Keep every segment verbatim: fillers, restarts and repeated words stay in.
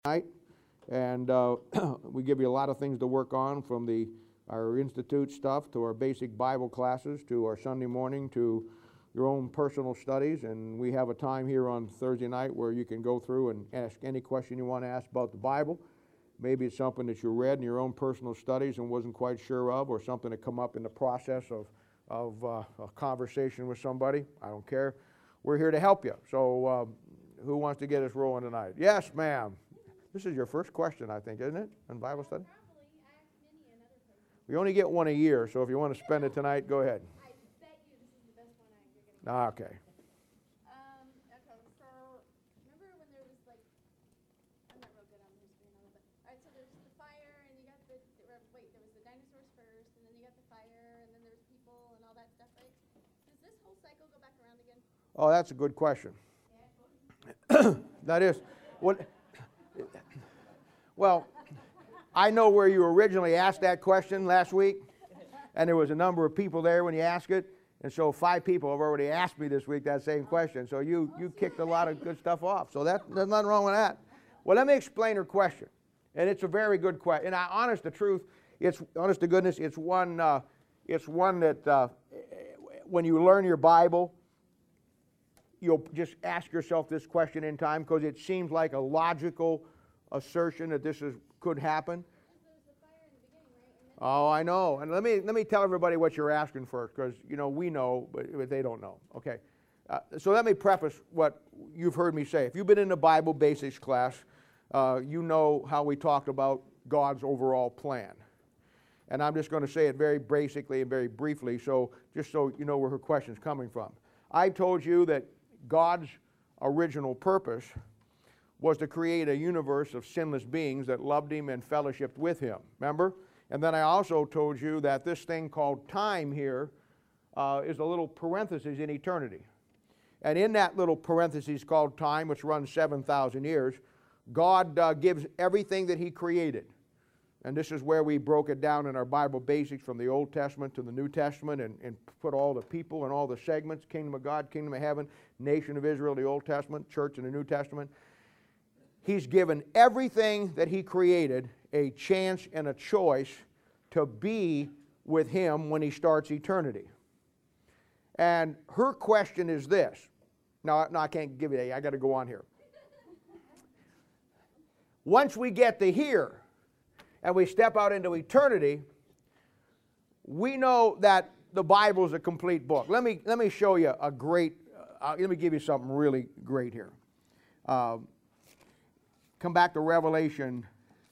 Night, and uh, we give you a lot of things to work on, from the our institute stuff to our basic Bible classes to our Sunday morning to your own personal studies. And we have a time here on Thursday night where you can go through and ask any question you want to ask about the Bible. Maybe it's something that you read in your own personal studies and wasn't quite sure of, or something that come up in the process of, of uh, a conversation with somebody. I don't care. We're here to help you. So uh, who wants to get us rolling tonight? Yes, ma'am. This is your first question, I think, isn't it, in Bible study? Probably. I asked many in other places. We only get one a year, so if you want to spend it tonight, go ahead. I bet you this is the best one I, you're going to get. Okay. Um, okay, so remember when there was like, I'm not real good on history and all that, but, all right, so there's the fire, and you got the, or, wait, there was the dinosaurs first, and then you got the fire, and then there's people and all that stuff, right? Does this whole cycle go back around again? Oh, that's a good question. Yeah. That is. What? Well, I know where you originally asked that question last week, and there was a number of people there when you asked it, and so five people have already asked me this week that same question. So you you kicked a lot of good stuff off. So that, there's nothing wrong with that. Well, let me explain her question, and it's a very good question. And I, honest to truth, it's honest to goodness, it's one uh, it's one that uh, when you learn your Bible, you'll just ask yourself this question in time, because it seems like a logical assertion that this is could happen. Oh, I know. And let me let me tell everybody what you're asking first, because you know we know, but, but they don't know. Okay. Uh, so let me preface what you've heard me say. If you've been in the Bible basics class, uh, you know how we talked about God's overall plan. And I'm just going to say it very basically and very briefly, so just so you know where her question's coming from. I told you that God's original purpose was to create a universe of sinless beings that loved Him and fellowshiped with Him. Remember? And then I also told you that this thing called time here uh, is a little parenthesis in eternity. And in that little parenthesis called time, which runs seven thousand years, God uh, gives everything that He created. And this is where we broke it down in our Bible basics, from the Old Testament to the New Testament, and, and put all the people and all the segments: kingdom of God, kingdom of heaven, nation of Israel, the Old Testament, church in the New Testament. He's given everything that He created a chance and a choice to be with Him when He starts eternity. And her question is this. No, no I can't give you that. I got to go on here. Once we get to here and we step out into eternity, we know that the Bible is a complete book. Let me, let me show you a great, uh, let me give you something really great here. Um, Come back to Revelation.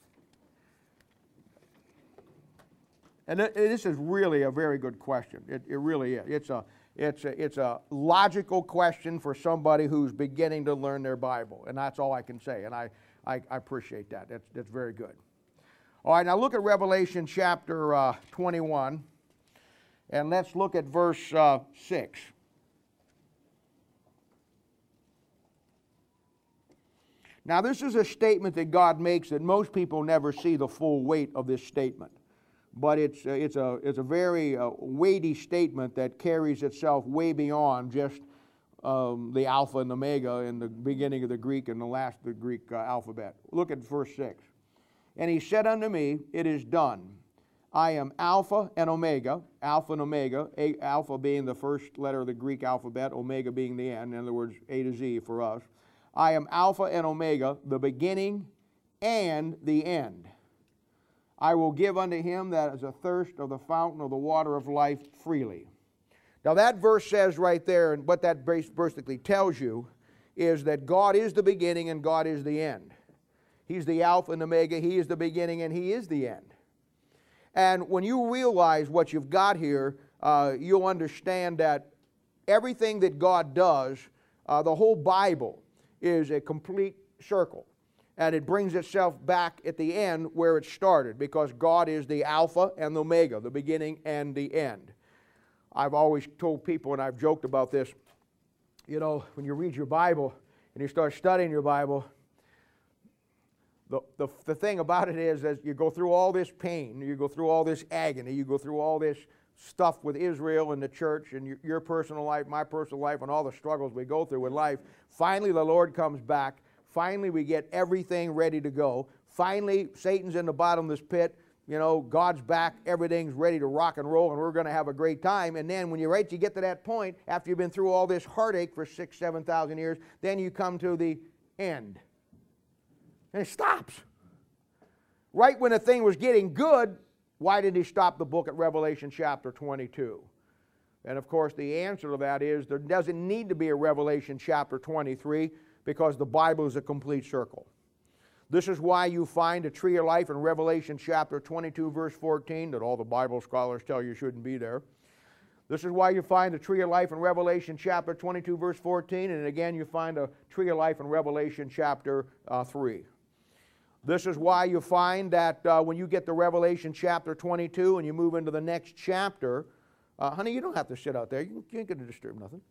And it, this is really a very good question. It, it really is. It's a, it's, a, it's a logical question for somebody who's beginning to learn their Bible. And that's all I can say. And I, I, I appreciate that. That's, that's very good. All right, now look at Revelation chapter uh, twenty-one. And let's look at verse uh, six. Now, this is a statement that God makes that most people never see the full weight of this statement. But it's, uh, it's, a, it's a very uh, weighty statement that carries itself way beyond just um, the Alpha and Omega in the beginning of the Greek and the last of the Greek uh, alphabet. Look at verse six. And He said unto me, It is done. I am Alpha and Omega, Alpha and Omega, a, Alpha being the first letter of the Greek alphabet, Omega being the end, in other words, A to Z for us. I am Alpha and Omega, the beginning and the end. I will give unto him that is athirst of the fountain of the water of life freely. Now that verse says right there, and what that basically tells you is that God is the beginning and God is the end. He's the Alpha and Omega, He is the beginning and He is the end. And when you realize what you've got here, uh, you'll understand that everything that God does, uh, the whole Bible, is a complete circle, and it brings itself back at the end where it started, because God is the Alpha and the Omega, the beginning and the end. I've always told people, and I've joked about this, you know, when you read your Bible and you start studying your Bible, the, the, the thing about it is, as you go through all this pain, you go through all this agony, you go through all this stuff with Israel and the church and your, your personal life, my personal life, and all the struggles we go through in life, finally the Lord comes back. Finally, we get everything ready to go. Finally, Satan's in the bottom of this pit. You know, God's back, everything's ready to rock and roll, and we're going to have a great time. And then when you're right, you get to that point, after you've been through all this heartache for six, seven thousand years, then you come to the end. And it stops. Right when the thing was getting good, why did he stop the book at Revelation chapter twenty-two? And of course, the answer to that is there doesn't need to be a Revelation chapter twenty-three because the Bible is a complete circle. This is why you find a tree of life in Revelation chapter twenty-two, verse fourteen, that all the Bible scholars tell you shouldn't be there. This is why you find a tree of life in Revelation chapter twenty-two, verse fourteen, and again you find a tree of life in Revelation chapter uh, three. This is why you find that uh, when you get to Revelation chapter twenty-two and you move into the next chapter, uh, honey, you don't have to sit out there. You, you ain't going to disturb nothing.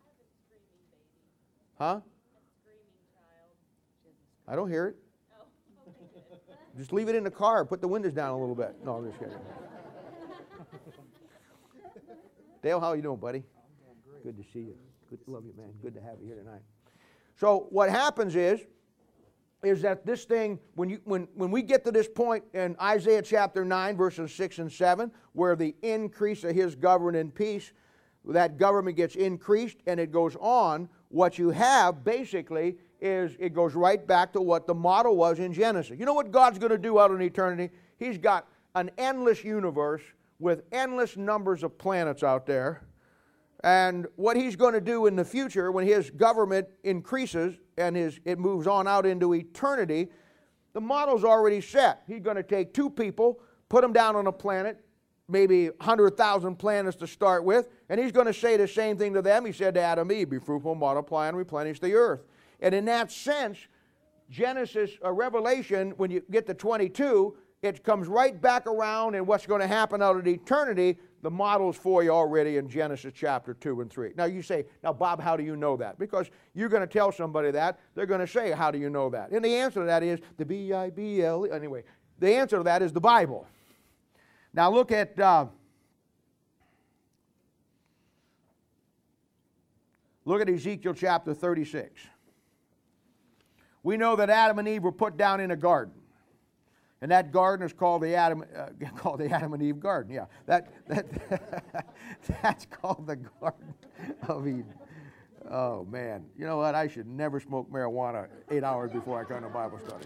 Huh? I don't hear it. Just leave it in the car. Put the windows down a little bit. No, I'm just kidding. Dale, how you doing, buddy? Good to see you. Good, love you, man. Good to have you here tonight. So what happens is, is that this thing, when you when when we get to this point in Isaiah chapter nine, verses six and seven, where the increase of his government and peace, that government gets increased and it goes on, what you have basically is it goes right back to what the model was in Genesis. You know what God's going to do out in eternity? He's got an endless universe with endless numbers of planets out there. And what he's going to do in the future when his government increases and his, it moves on out into eternity, the model's already set. He's going to take two people, put them down on a planet, maybe one hundred thousand planets to start with, and he's going to say the same thing to them he said to Adam and Eve, be fruitful, multiply, and replenish the earth. And in that sense, Genesis, uh, Revelation, when you get to twenty-two, it comes right back around, and what's going to happen out of eternity, the model's for you already in Genesis chapter two and three. Now you say, now Bob, how do you know that? Because you're going to tell somebody that, they're going to say, how do you know that? And the answer to that is the B I B L E. Anyway, the answer to that is the Bible. Now look at... Uh, look at Ezekiel chapter thirty-six. We know that Adam and Eve were put down in a garden. And that garden is called the Adam, uh, called the Adam and Eve garden. Yeah, that, that that's called the Garden of Eden. Oh, man. You know what? I should never smoke marijuana eight hours before I come to Bible study.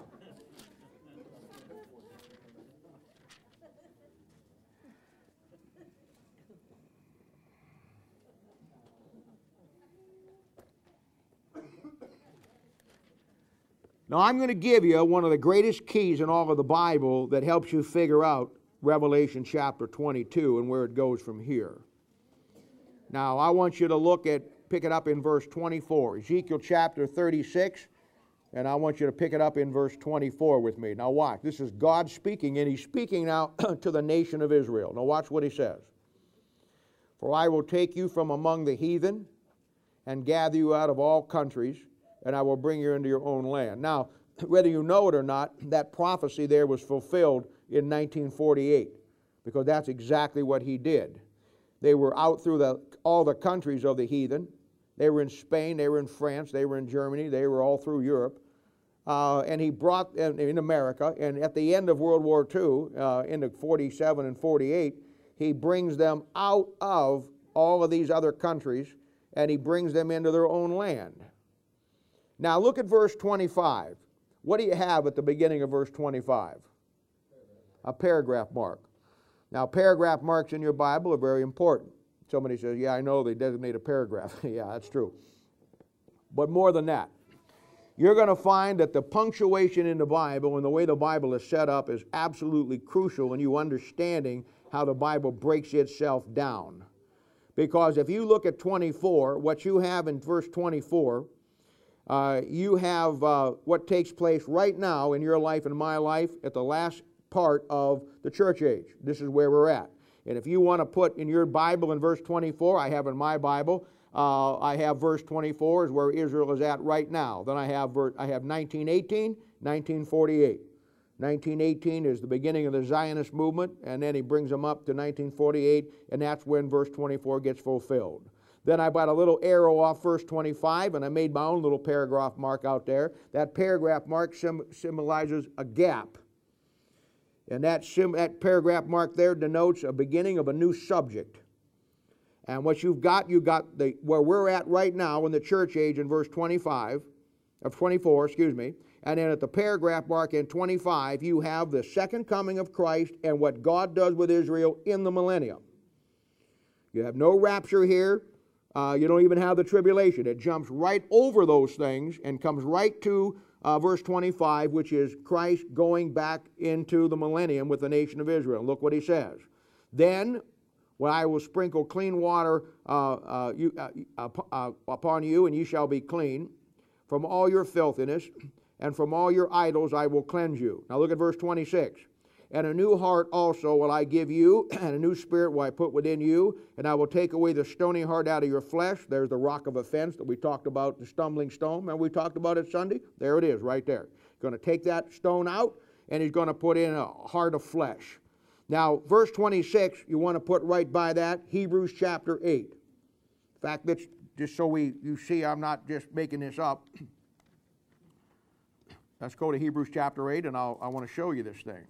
Now, I'm going to give you one of the greatest keys in all of the Bible that helps you figure out Revelation chapter twenty-two and where it goes from here. Now, I want you to look at, pick it up in verse twenty-four, Ezekiel chapter thirty-six, and I want you to pick it up in verse twenty-four with me. Now, watch. This is God speaking, and he's speaking now to the nation of Israel. Now, watch what he says. For I will take you from among the heathen and gather you out of all countries, and I will bring you into your own land. Now, whether you know it or not, that prophecy there was fulfilled in nineteen forty-eight, because that's exactly what he did. They were out through the, all the countries of the heathen. They were in Spain, they were in France, they were in Germany, they were all through Europe. Uh, and he brought, in, in America, and at the end of World War Two, uh, into forty-seven and forty-eight, he brings them out of all of these other countries, and he brings them into their own land. Now look at verse twenty-five. What do you have at the beginning of verse twenty-five? A paragraph mark. Now paragraph marks in your Bible are very important. Somebody says, yeah, I know they designate a paragraph. Yeah, that's true. But more than that, you're going to find that the punctuation in the Bible and the way the Bible is set up is absolutely crucial in you understanding how the Bible breaks itself down. Because if you look at twenty-four, what you have in verse twenty-four, Uh, you have uh, what takes place right now in your life and my life at the last part of the church age. This is where we're at. And if you want to put in your Bible in verse twenty-four, I have in my Bible, uh, I have verse twenty-four is where Israel is at right now. Then I have, ver- I have nineteen eighteen, nineteen forty-eight. nineteen eighteen is the beginning of the Zionist movement, and then he brings them up to nineteen forty-eight, and that's when verse twenty-four gets fulfilled. Then I got a little arrow off verse twenty-five, and I made my own little paragraph mark out there. That paragraph mark sim symbolizes a gap. And that, sim that paragraph mark there denotes a beginning of a new subject. And what you've got, you've got the, where we're at right now in the church age in verse twenty-five, of twenty-four, excuse me. And then at the paragraph mark in twenty-five, you have the second coming of Christ and what God does with Israel in the millennium. You have no rapture here. Uh, you don't even have the tribulation. It jumps right over those things and comes right to uh, verse twenty-five, which is Christ going back into the millennium with the nation of Israel. Look what he says. Then, when I will sprinkle clean water uh, uh, you, uh, uh, upon you, and ye shall be clean from all your filthiness, and from all your idols I will cleanse you. Now look at verse twenty-six. And a new heart also will I give you, and a new spirit will I put within you, and I will take away the stony heart out of your flesh. There's the rock of offense that we talked about, the stumbling stone, and we talked about it Sunday. There it is, right there. He's going to take that stone out, and he's going to put in a heart of flesh. Now, verse twenty-six, you want to put right by that, Hebrews chapter eight. In fact, that's just so we you see I'm not just making this up. Let's go to Hebrews chapter eight, and I'll, I want to show you this thing.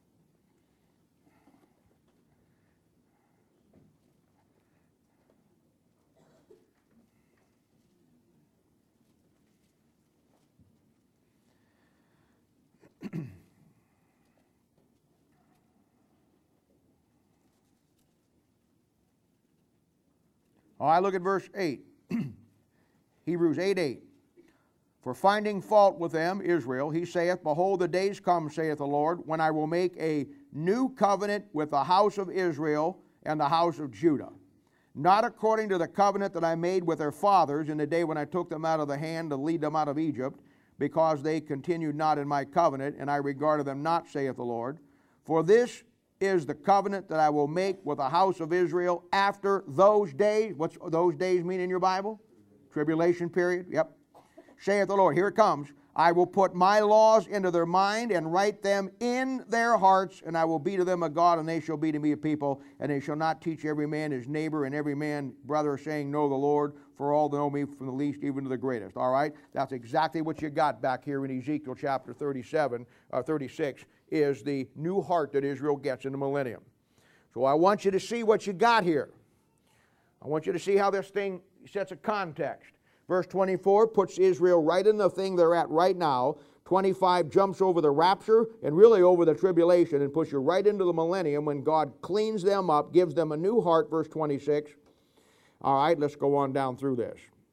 All right, look at verse eight. Hebrews eight eight. For finding fault with them, Israel, he saith, Behold, the days come, saith the Lord, when I will make a new covenant with the house of Israel and the house of Judah, not according to the covenant that I made with their fathers in the day when I took them out of the hand to lead them out of Egypt, because they continued not in my covenant, and I regarded them not, saith the Lord. For this is the covenant that I will make with the house of Israel after those days. What's those days mean in your Bible? Tribulation period. Yep. Saith the Lord, here it comes. I will put my laws into their mind and write them in their hearts, and I will be to them a God, and they shall be to me a people. And they shall not teach every man his neighbor and every man brother, saying, Know the Lord, for all know me from the least even to the greatest. All right? That's exactly what you got back here in Ezekiel chapter thirty-seven, or thirty-six, is the new heart that Israel gets in the millennium. So I want you to see what you got here. I want you to see how this thing sets a context. Verse twenty-four puts Israel right in the thing they're at right now. twenty-five jumps over the rapture and really over the tribulation and puts you right into the millennium when God cleans them up, gives them a new heart, verse twenty-six. All right, let's go on down through this.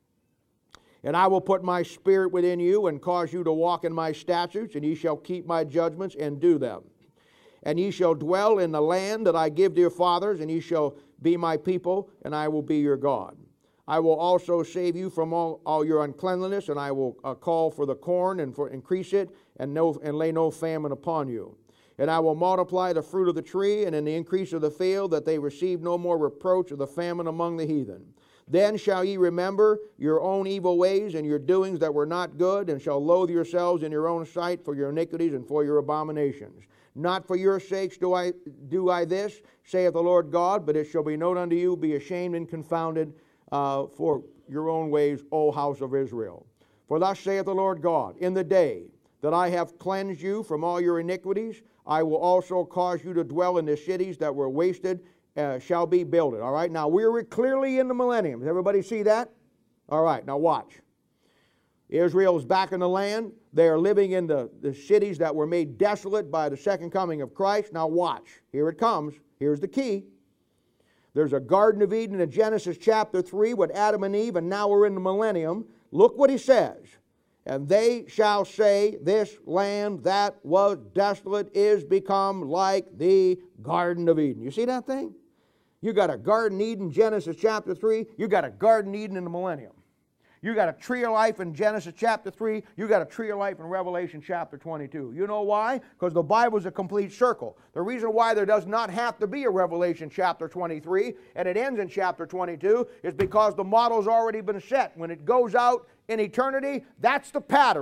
And I will put my spirit within you and cause you to walk in my statutes, and ye shall keep my judgments and do them. And ye shall dwell in the land that I give to your fathers, and ye shall be my people, and I will be your God. I will also save you from all, all your uncleanliness, and I will uh, call for the corn and for increase it, and, no, and lay no famine upon you. And I will multiply the fruit of the tree and in the increase of the field, that they receive no more reproach of the famine among the heathen. Then shall ye remember your own evil ways and your doings that were not good, and shall loathe yourselves in your own sight for your iniquities and for your abominations. Not for your sakes do I do I this, saith the Lord God, but it shall be known unto you, be ashamed and confounded uh, for your own ways, O house of Israel. For thus saith the Lord God, in the day that I have cleansed you from all your iniquities, I will also cause you to dwell in the cities that were wasted, uh, shall be builded. All right, now we're clearly in the millennium. Does everybody see that? All right, now watch. Israel is back in the land. They are living in the, the cities that were made desolate by the second coming of Christ. Now watch. Here it comes. Here's the key. There's a Garden of Eden in Genesis chapter three with Adam and Eve, and now we're in the millennium. Look what he says. And they shall say, this land that was desolate is become like the Garden of Eden. You see that thing? You got a Garden Eden, Genesis chapter three. You got a Garden Eden in the millennium. You got a tree of life in Genesis chapter three. You got a tree of life in Revelation chapter twenty-two. You know why? Because the Bible is a complete circle. The reason why there does not have to be a Revelation chapter twenty-three and it ends in chapter twenty-two is because the model's already been set. When it goes out in eternity, that's the pattern.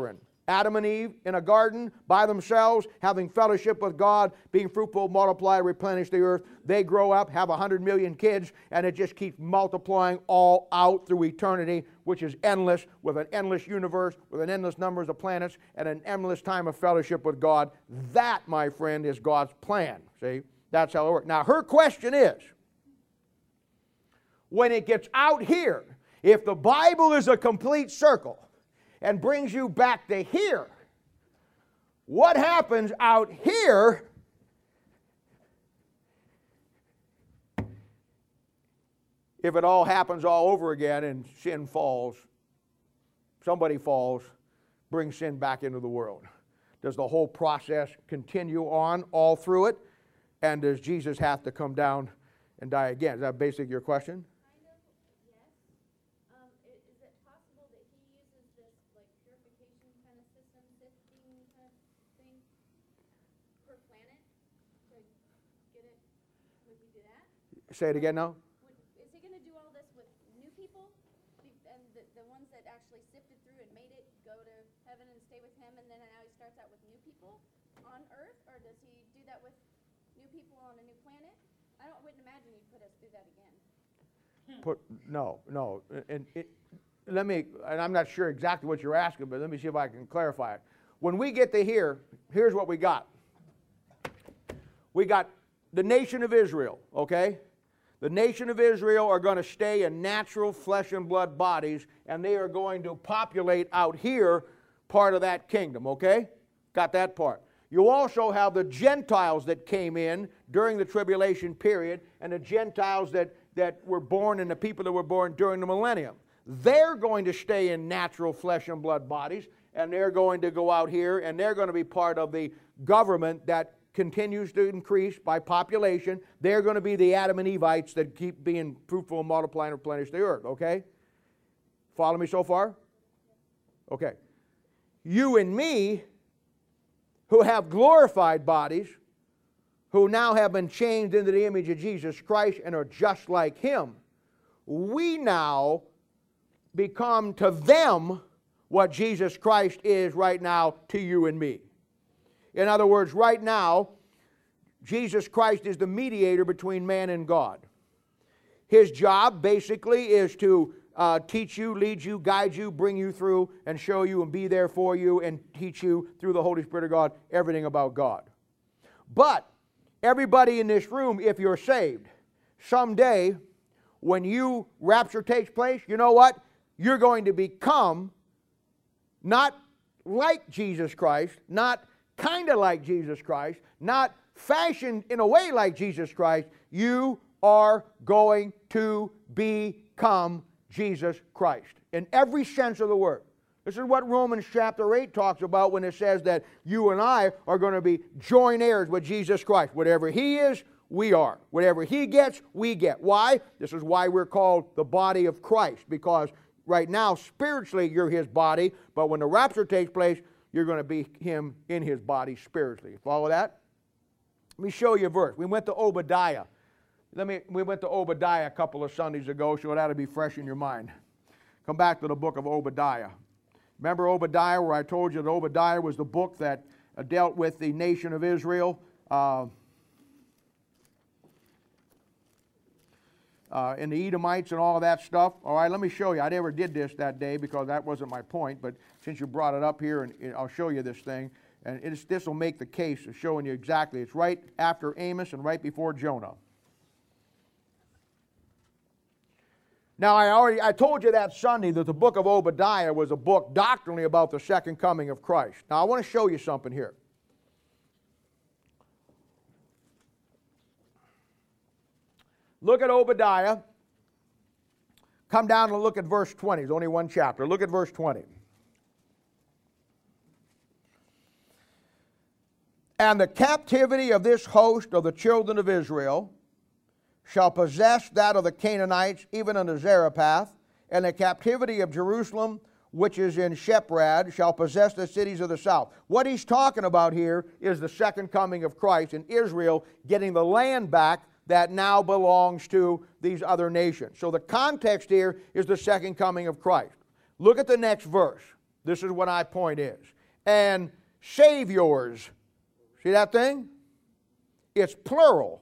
Adam and Eve in a garden by themselves, having fellowship with God, being fruitful, multiply, replenish the earth. They grow up, have a hundred million kids, and it just keeps multiplying all out through eternity, which is endless, with an endless universe, with an endless numbers of planets, and an endless time of fellowship with God. That, my friend, is God's plan. See? That's how it works. Now, her question is, when it gets out here, if the Bible is a complete circle, and brings you back to here, what happens out here if it all happens all over again and sin falls, somebody falls, brings sin back into the world? Does the whole process continue on all through it? And does Jesus have to come down and die again? Is that basically your question? Say it again now. Is he going to do all this with new people? And the, the ones that actually sifted through and made it go to heaven and stay with him, and then now he starts out with new people on earth? Or does he do that with new people on a new planet? I don't, wouldn't imagine he'd put us through that again. Put, no, no. And it, let me, and I'm not sure exactly what you're asking, but let me see if I can clarify it. When we get to here, here's what we got. We got the nation of Israel, okay? The nation of Israel are going to stay in natural flesh and blood bodies, and they are going to populate out here part of that kingdom, okay? Got that part. You also have the Gentiles that came in during the tribulation period, and the Gentiles that, that were born, and the people that were born during the millennium. They're going to stay in natural flesh and blood bodies, and they're going to go out here, and they're going to be part of the government that continues to increase by population. They're going to be the Adam and Evites that keep being fruitful and multiply and replenish the earth, okay? Follow me so far? Okay. You and me, who have glorified bodies, who now have been changed into the image of Jesus Christ and are just like Him, we now become to them what Jesus Christ is right now to you and me. In other words, right now, Jesus Christ is the mediator between man and God. His job basically is to uh, teach you, lead you, guide you, bring you through, and show you and be there for you and teach you through the Holy Spirit of God everything about God. But everybody in this room, if you're saved, someday when you rapture takes place, you know what? You're going to become not like Jesus Christ, not kind of like Jesus Christ, not fashioned in a way like Jesus Christ. You are going to become Jesus Christ in every sense of the word. This is what Romans chapter eight talks about when it says that you and I are going to be joint heirs with Jesus Christ. Whatever He is, we are. Whatever He gets, we get. Why? This is why we're called the body of Christ, because right now, spiritually, you're His body, but when the rapture takes place, you're going to be Him in His body spiritually. Follow that? Let me show you a verse. We went to Obadiah. Let me, we went to Obadiah a couple of Sundays ago, so that'll be fresh in your mind. Come back to the book of Obadiah. Remember Obadiah, where I told you that Obadiah was the book that uh, dealt with the nation of Israel? Uh, Uh, and the Edomites and all of that stuff. All right, let me show you. I never did this that day because that wasn't my point, but since you brought it up here, and, and I'll show you this thing. And this will make the case of showing you exactly. It's right after Amos and right before Jonah. Now, I already I told you that Sunday that the book of Obadiah was a book doctrinally about the second coming of Christ. Now, I want to show you something here. Look at Obadiah. Come down and look at verse twenty. There's only one chapter. Look at verse twenty. And the captivity of this host of the children of Israel shall possess that of the Canaanites, even unto Zarephath, and the captivity of Jerusalem, which is in Sheprad, shall possess the cities of the south. What he's talking about here is the second coming of Christ and Israel getting the land back that now belongs to these other nations. So the context here is the second coming of Christ. Look at the next verse. This is what my point is. and saviors. See that thing? It's plural.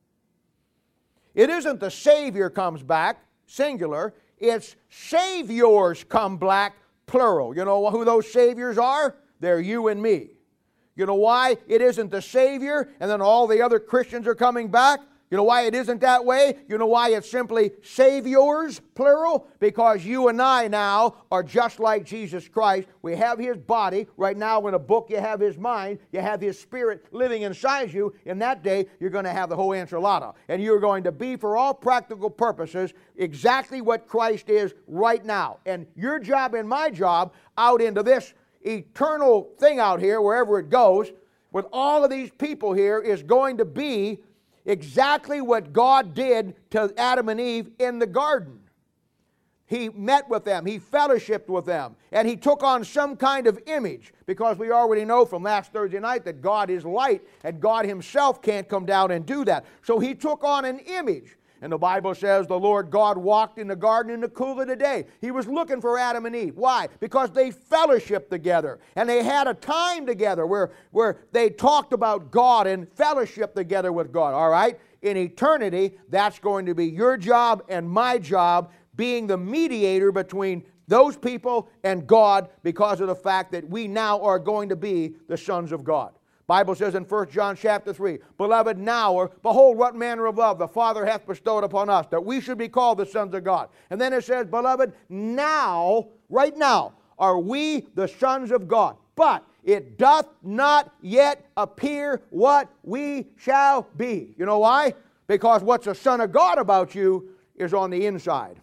It isn't the Savior comes back, singular. It's saviors come back, plural. You know who those saviors are? They're you and me. You know why it isn't the Savior and then all the other Christians are coming back? You know why it isn't that way? You know why it's simply saviors, plural? Because you and I now are just like Jesus Christ. We have His body. Right now in a book you have His mind. You have His Spirit living inside you. In that day you're going to have the whole enchilada. And you're going to be, for all practical purposes, exactly what Christ is right now. And your job and my job out into this eternal thing out here, wherever it goes, with all of these people here, is going to be exactly what God did to Adam and Eve in the garden. He met with them, He fellowshiped with them, and He took on some kind of image, because we already know from last Thursday night that God is light, and God Himself can't come down and do that. So He took on an image. And the Bible says the Lord God walked in the garden in the cool of the day. He was looking for Adam and Eve. Why? Because they fellowshiped together. And they had a time together where, where they talked about God and fellowship together with God. All right? In eternity, that's going to be your job and my job, being the mediator between those people and God, because of the fact that we now are going to be the sons of God. Bible says in First John chapter three, Beloved, now, or behold, what manner of love the Father hath bestowed upon us, that we should be called the sons of God. And then it says, Beloved, now, right now, are we the sons of God. But it doth not yet appear what we shall be. You know why? Because what's a son of God about you is on the inside.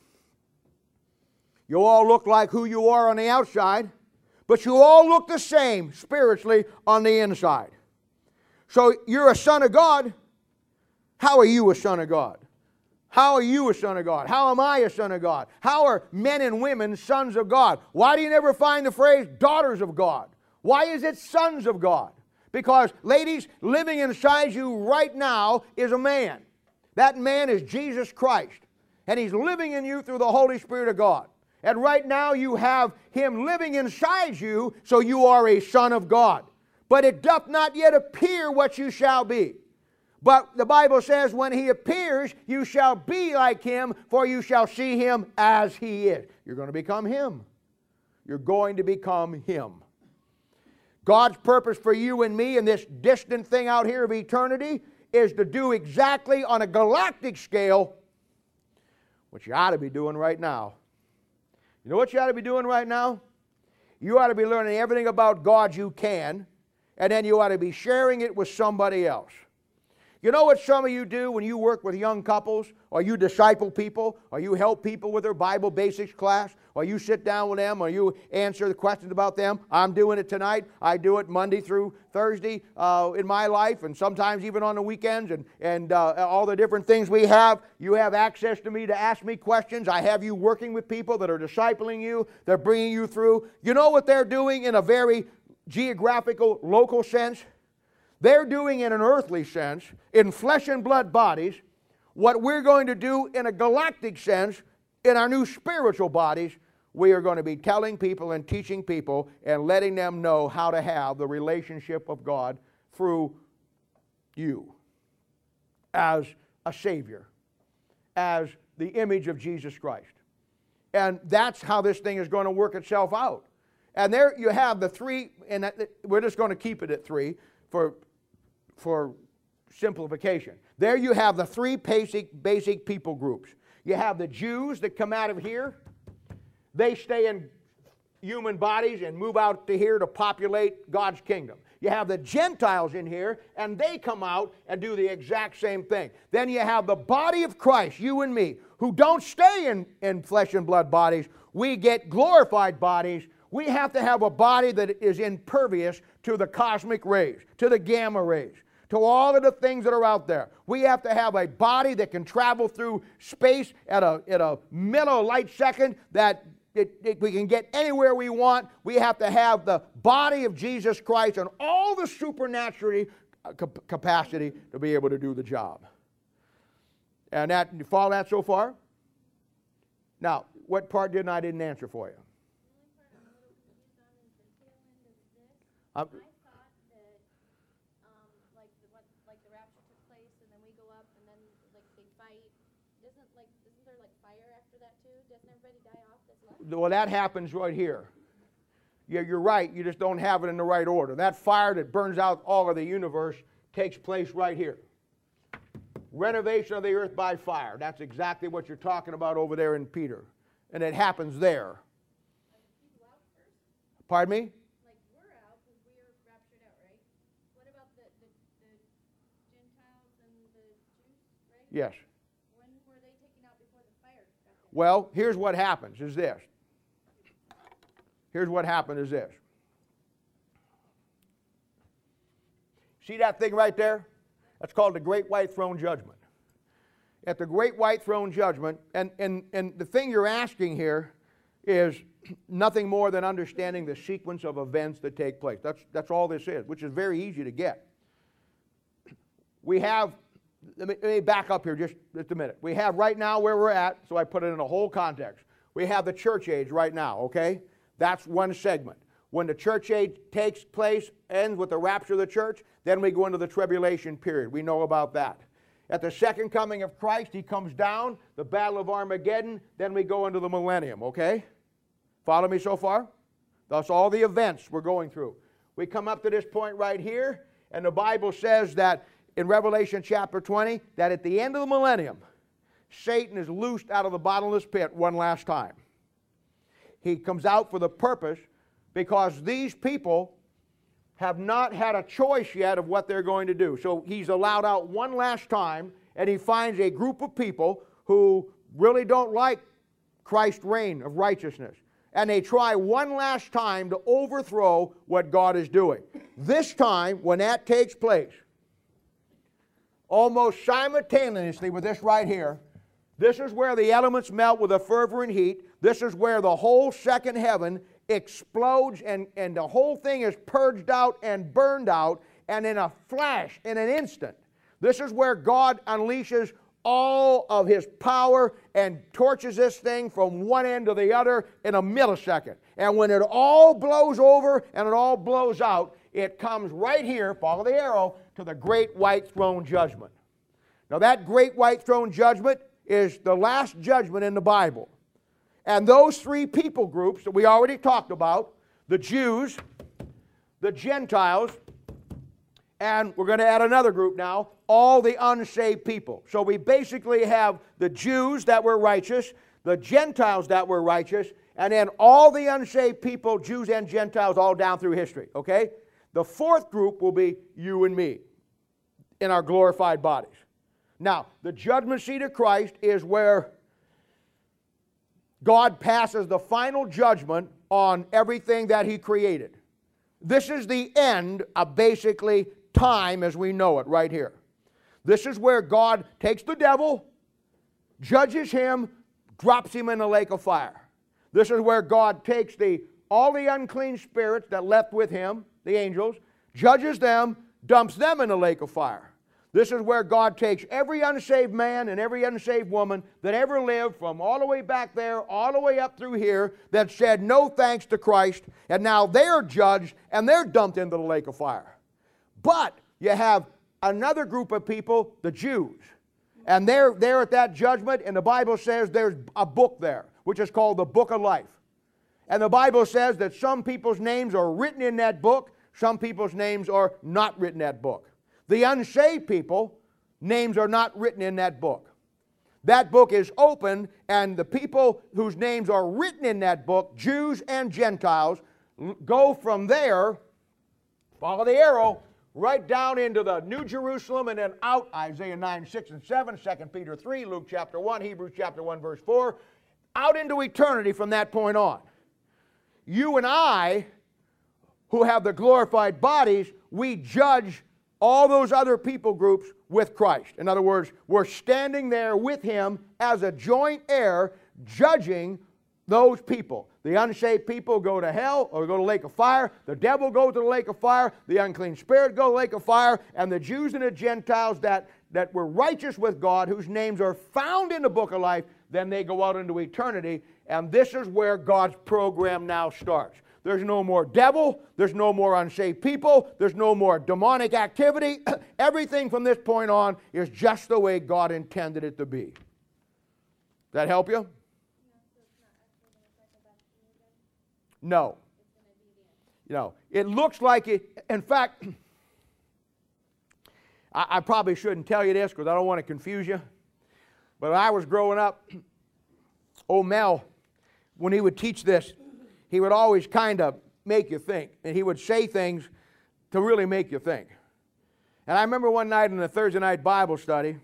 You all look like who you are on the outside, but you all look the same spiritually on the inside. So you're a son of God. How are you a son of God? How are you a son of God? How am I a son of God? How are men and women sons of God? Why do you never find the phrase daughters of God? Why is it sons of God? Because, ladies, living inside you right now is a man. That man is Jesus Christ. And He's living in you through the Holy Spirit of God. And right now you have Him living inside you, so you are a son of God. But it doth not yet appear what you shall be. But the Bible says, when He appears, you shall be like Him, for you shall see Him as He is. You're going to become Him. You're going to become Him. God's purpose for you and me in this distant thing out here of eternity is to do exactly on a galactic scale what you ought to be doing right now. You know what you ought to be doing right now? You ought to be learning everything about God you can, and then you ought to be sharing it with somebody else. You know what some of you do when you work with young couples, or you disciple people, or you help people with their Bible basics class, or you sit down with them, or you answer the questions about them? I'm doing it tonight. I do it Monday through Thursday uh, in my life, and sometimes even on the weekends, and, and uh, all the different things we have. You have access to me to ask me questions. I have you working with people that are discipling you. They're bringing you through. You know what they're doing in a very geographical, local sense? They're doing in an earthly sense, in flesh and blood bodies, what we're going to do in a galactic sense, in our new spiritual bodies. We are going to be telling people and teaching people and letting them know how to have the relationship of God through you as a Savior, as the image of Jesus Christ. And that's how this thing is going to work itself out. And there you have the three, and we're just going to keep it at three for, for simplification. There you have the three basic, basic people groups. You have the Jews that come out of here. They stay in human bodies and move out to here to populate God's kingdom. You have the Gentiles in here, and they come out and do the exact same thing. Then you have the body of Christ, you and me, who don't stay in, in flesh and blood bodies. We get glorified bodies. We have to have a body that is impervious to the cosmic rays, to the gamma rays, to all of the things that are out there. We have to have a body that can travel through space at a, at a millilight second, that it, it, we can get anywhere we want. We have to have the body of Jesus Christ and all the supernatural capacity to be able to do the job. And that, you follow that so far? Now, what part didn't I didn't answer for you? I'm, I thought that, um, like the what, like the rapture took place, and then we go up, and then like they fight. Doesn't like isn't there like fire after that too? Doesn't everybody die off that's left? well, that happens right here. Yeah, you're right. You just don't have it in the right order. That fire that burns out all of the universe takes place right here. Renovation of the earth by fire. That's exactly what you're talking about over there in Peter. And it happens there. Are the people out first? Pardon me? Like we're out because we are raptured out, right? What about the, the, the Gentiles and the Jews, right? Yes. When were they taken out before the fire got there? Well, here's what happens is this. Here's what happened is this. See that thing right there? That's called the Great White Throne Judgment. At the Great White Throne Judgment, and, and, and the thing you're asking here is nothing more than understanding the sequence of events that take place. That's, that's all this is, which is very easy to get. We have, let me, let me back up here just, just a minute. We have right now where we're at, so I put it in a whole context. We have the church age right now, okay? That's one segment. When the church age takes place, ends with the rapture of the church, then we go into the tribulation period. We know about that. At the second coming of Christ, he comes down, the battle of Armageddon, then we go into the millennium, okay? Follow me so far? That's all the events we're going through. We come up to this point right here, and the Bible says that in Revelation chapter twenty, that at the end of the millennium, Satan is loosed out of the bottomless pit one last time. He comes out for the purpose because these people have not had a choice yet of what they're going to do. So he's allowed out one last time, and he finds a group of people who really don't like Christ's reign of righteousness. And they try one last time to overthrow what God is doing. This time, when that takes place, almost simultaneously with this right here, this is where the elements melt with a fervent heat. This is where the whole second heaven explodes, and, and the whole thing is purged out and burned out, and in a flash, in an instant, this is where God unleashes all of his power and torches this thing from one end to the other in a millisecond. And when it all blows over and it all blows out, it comes right here, follow the arrow, to the Great White Throne Judgment. Now that Great White Throne Judgment is the last judgment in the Bible. And those three people groups that we already talked about, the Jews, the Gentiles, and we're going to add another group now, all the unsaved people. So we basically have the Jews that were righteous, the Gentiles that were righteous, and then all the unsaved people, Jews and Gentiles, all down through history, okay? The fourth group will be you and me in our glorified bodies. Now, the judgment seat of Christ is where God passes the final judgment on everything that he created. This is the end of basically time as we know it right here. This is where God takes the devil, judges him, drops him in the lake of fire. This is where God takes the all the unclean spirits that left with him, the angels, judges them, dumps them in the lake of fire. This is where God takes every unsaved man and every unsaved woman that ever lived from all the way back there, all the way up through here, that said no thanks to Christ, and now they're judged and they're dumped into the lake of fire. But you have another group of people, the Jews, and they're there at that judgment, and the Bible says there's a book there, which is called the Book of Life. And the Bible says that some people's names are written in that book, some people's names are not written in that book. The unsaved people, names are not written in that book. That book is open, and the people whose names are written in that book, Jews and Gentiles, go from there, follow the arrow, right down into the New Jerusalem and then out, Isaiah nine, six, and seven, Second Peter three, Luke chapter one, Hebrews chapter one, verse four, out into eternity from that point on. You and I, who have the glorified bodies, we judge all those other people groups with Christ. In other words, we're standing there with him as a joint heir, judging those people. The unsaved people go to hell or go to the lake of fire. The devil goes to the lake of fire. The unclean spirit go to the lake of fire. And the Jews and the Gentiles that, that were righteous with God, whose names are found in the book of life, then they go out into eternity. And this is where God's program now starts. There's no more devil. There's no more unsaved people. There's no more demonic activity. Everything from this point on is just the way God intended it to be. Does that help you? No. You know, it looks like it. In fact, I, I probably shouldn't tell you this because I don't want to confuse you. But when I was growing up, old Mel, when he would teach this, he would always kind of make you think. And he would say things to really make you think. And I remember one night in the Thursday night Bible study,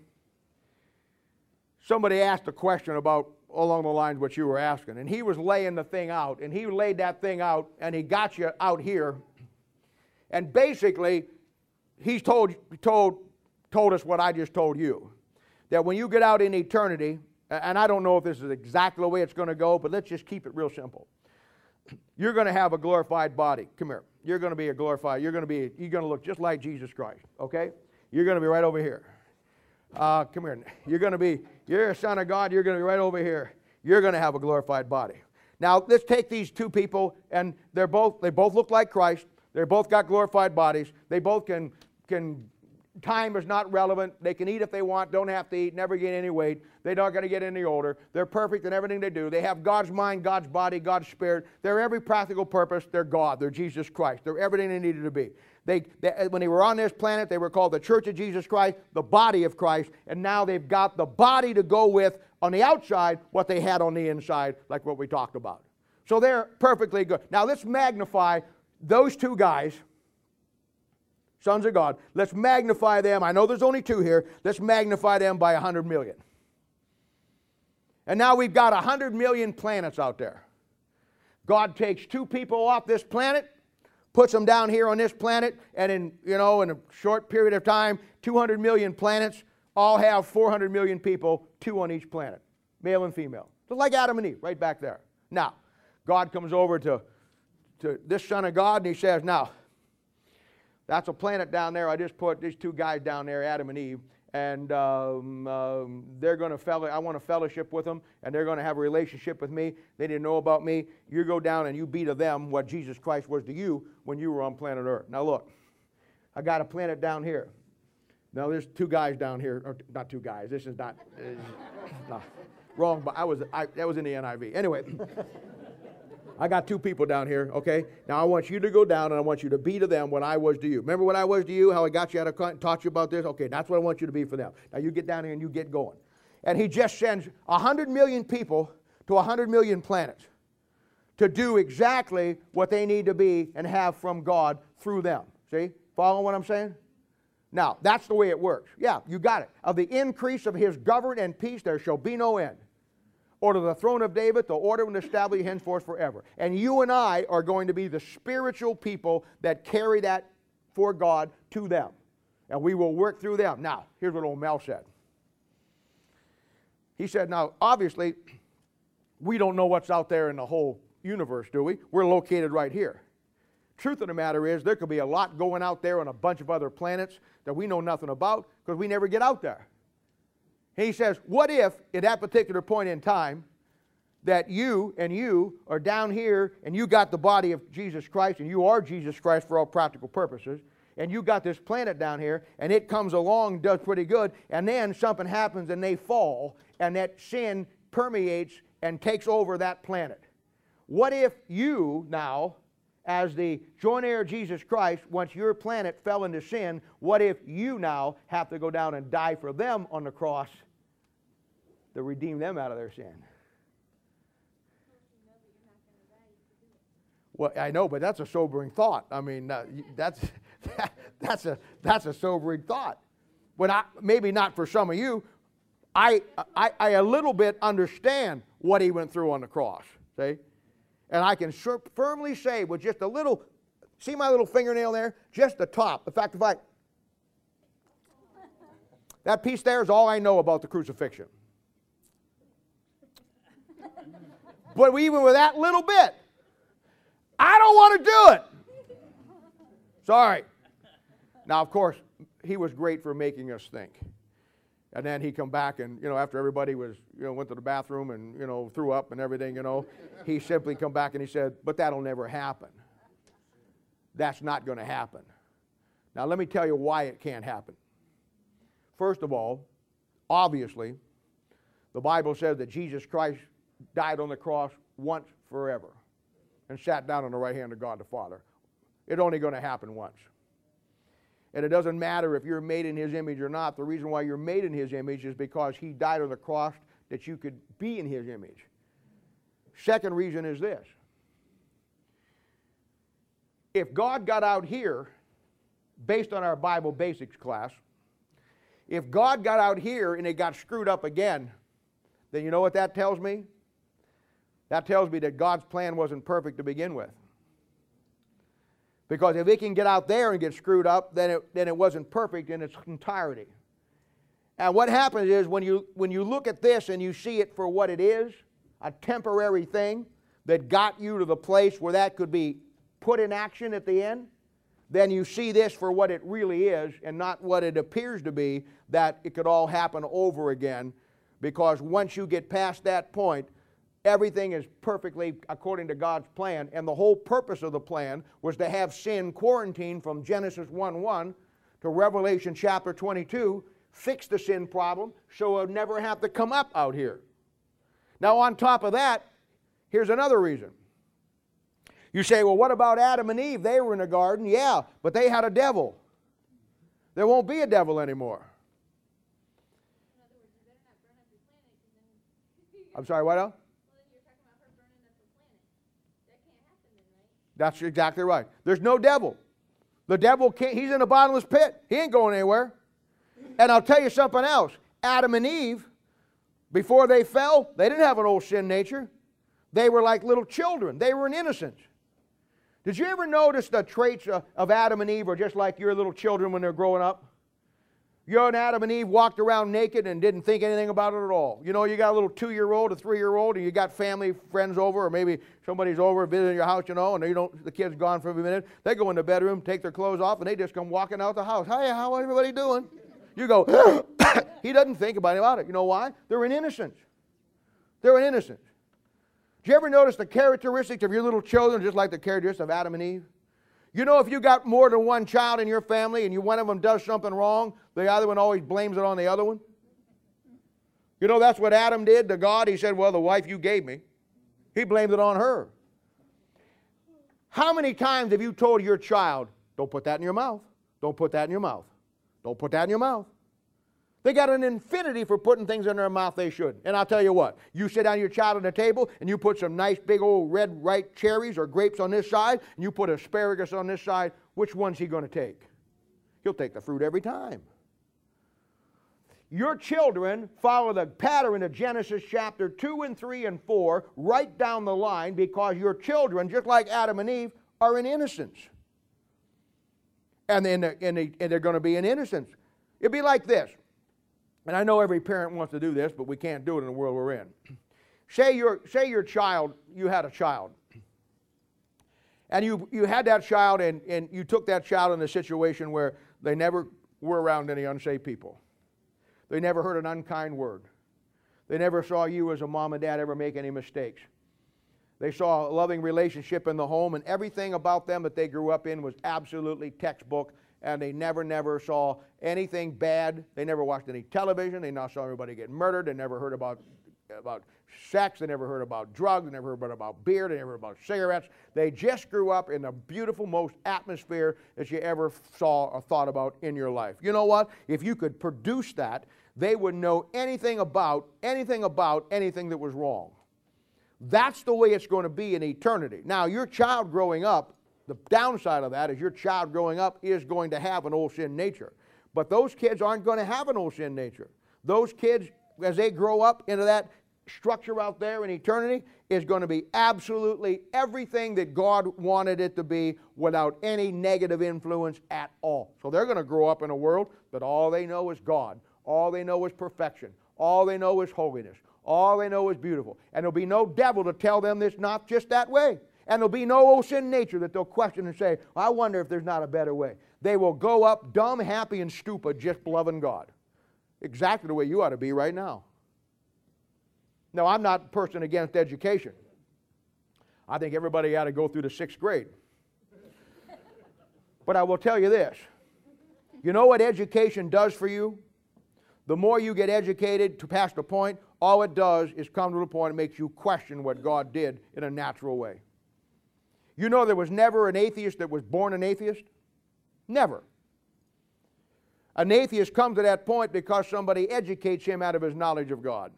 somebody asked a question about along the lines what you were asking. And he was laying the thing out. And he laid that thing out, and he got you out here. And basically, he's told, told, told us what I just told you. That when you get out in eternity, and I don't know if this is exactly the way it's going to go, but let's just keep it real simple. You're going to have a glorified body. Come here. You're going to be a glorified. You're going to be. You're going to look just like Jesus Christ. Okay? You're going to be right over here. Uh, come here. You're going to be. You're a son of God. You're going to be right over here. You're going to have a glorified body. Now let's take these two people, and they're both. They both look like Christ. They both got glorified bodies. They both can can. Time is not relevant. They can eat if they want, don't have to eat, never gain any weight. They're not going to get any older. They're perfect in everything they do. They have God's mind, God's body, God's spirit. They're every practical purpose. They're God. They're Jesus Christ. They're everything they needed to be. They, they, when they were on this planet, they were called the Church of Jesus Christ, the body of Christ, and now they've got the body to go with on the outside what they had on the inside, like what we talked about. So they're perfectly good. Now let's magnify those two guys, sons of God. Let's magnify them. I know there's only two here. Let's magnify them by one hundred million. And now we've got one hundred million planets out there. God takes two people off this planet, puts them down here on this planet, and in, you know, in a short period of time, two hundred million planets all have four hundred million people, two on each planet, male and female. Just like Adam and Eve, right back there. Now, God comes over to, to this son of God, and he says, now, that's a planet down there. I just put these two guys down there, Adam and Eve, and um, um, they're going to fellow. I want to fellowship with them, and they're going to have a relationship with me. They didn't know about me. You go down and you be to them what Jesus Christ was to you when you were on planet Earth. Now look, I got a planet down here. Now there's two guys down here, or not two guys. This is not, uh, not wrong. But I was I, that was in the N I V. Anyway. I got two people down here, okay? Now I want you to go down and I want you to be to them what I was to you. Remember what I was to you, how I got you out of and taught you about this? Okay, that's what I want you to be for them. Now you get down here and you get going. And he just sends one hundred million people to one hundred million planets to do exactly what they need to be and have from God through them. See? Follow what I'm saying? Now, that's the way it works. Yeah, you got it. Of the increase of his government and peace there shall be no end. Or to the throne of David, the order and establish henceforth forever. And you and I are going to be the spiritual people that carry that for God to them. And we will work through them. Now, here's what old Mel said. He said, now, obviously, we don't know what's out there in the whole universe, do we? We're located right here. Truth of the matter is, there could be a lot going out there on a bunch of other planets that we know nothing about because we never get out there. He says, what if, at that particular point in time, that you and you are down here and you got the body of Jesus Christ and you are Jesus Christ for all practical purposes, and you got this planet down here and it comes along, does pretty good, and then something happens and they fall and that sin permeates and takes over that planet. What if you now, as the joint heir of Jesus Christ, once your planet fell into sin, what if you now have to go down and die for them on the cross to redeem them out of their sin? Well, I know, but that's a sobering thought. I mean, uh, that's that, that's a that's a sobering thought. But I, maybe not for some of you. I, I I a little bit understand what he went through on the cross. See, and I can sure, firmly say with just a little. See my little fingernail there? Just the top. In fact, if I that piece there is all I know about the crucifixion. But even with that little bit, I don't want to do it. Sorry. Now, of course, he was great for making us think. And then he come back and, you know, after everybody was, you know, went to the bathroom and, you know, threw up and everything, you know, he simply come back and he said, but that'll never happen. That's not going to happen. Now, let me tell you why it can't happen. First of all, obviously, the Bible says that Jesus Christ died on the cross once forever and sat down on the right hand of God the Father. It's only going to happen once. And it doesn't matter if you're made in His image or not. The reason why you're made in His image is because He died on the cross that you could be in His image. Second reason is this. If God got out here, based on our Bible basics class, if God got out here and it got screwed up again, then you know what that tells me? That tells me that God's plan wasn't perfect to begin with. Because if it can get out there and get screwed up, then it, then it wasn't perfect in its entirety. And what happens is when you, when you look at this and you see it for what it is, a temporary thing that got you to the place where that could be put in action at the end, then you see this for what it really is and not what it appears to be, that it could all happen over again. Because once you get past that point, everything is perfectly according to God's plan. And the whole purpose of the plan was to have sin quarantined from Genesis one one to Revelation chapter twenty-two, fix the sin problem so it would never have to come up out here. Now on top of that, here's another reason. You say, well, what about Adam and Eve? They were in the garden. Yeah, but they had a devil. There won't be a devil anymore. In other words, you better not burn up your planet, and then I'm sorry, what else? well, then you're talking about her burning up the planet. That can't happen then, right? That's exactly right. There's no devil. The devil can't, he's in a bottomless pit. He ain't going anywhere. And I'll tell you something else. Adam and Eve, before they fell, they didn't have an old sin nature. They were like little children. They were in innocence. Did you ever notice the traits of Adam and Eve are just like your little children when they're growing up? You and Adam and Eve walked around naked and didn't think anything about it at all. You know, you got a little two-year-old, a three-year-old, and you got family friends over, or maybe somebody's over visiting your house, you know, and you don't, the kid's gone for a minute. They go in the bedroom, take their clothes off, and they just come walking out the house. Hi, how everybody doing? You go, he doesn't think about it. You know why? They're in innocence. They're in innocence. Do you ever notice the characteristics of your little children just like the characteristics of Adam and Eve? You know, if you got more than one child in your family and you, one of them does something wrong, the other one always blames it on the other one? You know, that's what Adam did to God. He said, well, the wife you gave me. He blamed it on her. How many times have you told your child, don't put that in your mouth. Don't put that in your mouth. Don't put that in your mouth. They got an infinity for putting things in their mouth they shouldn't. And I'll tell you what, you sit down your child on the table and you put some nice big old red ripe cherries or grapes on this side and you put asparagus on this side, which one's he going to take? He'll take the fruit every time. Your children follow the pattern of Genesis chapter two and three and four right down the line because your children, just like Adam and Eve, are in innocence. And, then, and, they, and they're going to be in innocence. It'd be like this. And I know every parent wants to do this, but we can't do it in the world we're in. Say your, say your child, you had a child. And you, you had that child and, and you took that child in a situation where they never were around any unsaved people. They never heard an unkind word. They never saw you as a mom and dad ever make any mistakes. They saw a loving relationship in the home, and everything about them that they grew up in was absolutely textbook. And they never, never saw anything bad. They never watched any television. They never saw anybody get murdered. They never heard about, about sex. They never heard about drugs. They never heard about beer. They never heard about cigarettes. They just grew up in the beautiful, most atmosphere that you ever saw or thought about in your life. You know what? If you could produce that, they would know anything about, anything about anything that was wrong. That's the way it's going to be in eternity. Now, your child growing up, the downside of that is your child growing up is going to have an old sin nature. But those kids aren't going to have an old sin nature. Those kids, as they grow up into that structure out there in eternity, is going to be absolutely everything that God wanted it to be without any negative influence at all. So they're going to grow up in a world that all they know is God. All they know is perfection. All they know is holiness. All they know is beautiful. And there'll be no devil to tell them this not just that way. And there'll be no old sin nature that they'll question and say, I wonder if there's not a better way. They will go up dumb, happy, and stupid just loving God. exactly the way you ought to be right now. No, I'm not a person against education. I think everybody ought to go through the sixth grade. But I will tell you this. You know what education does for you? The more you get educated to past a point, all it does is come to the point it makes you question what God did in a natural way. You know there was never an atheist that was born an atheist? Never. An atheist comes to that point because somebody educates him out of his knowledge of God.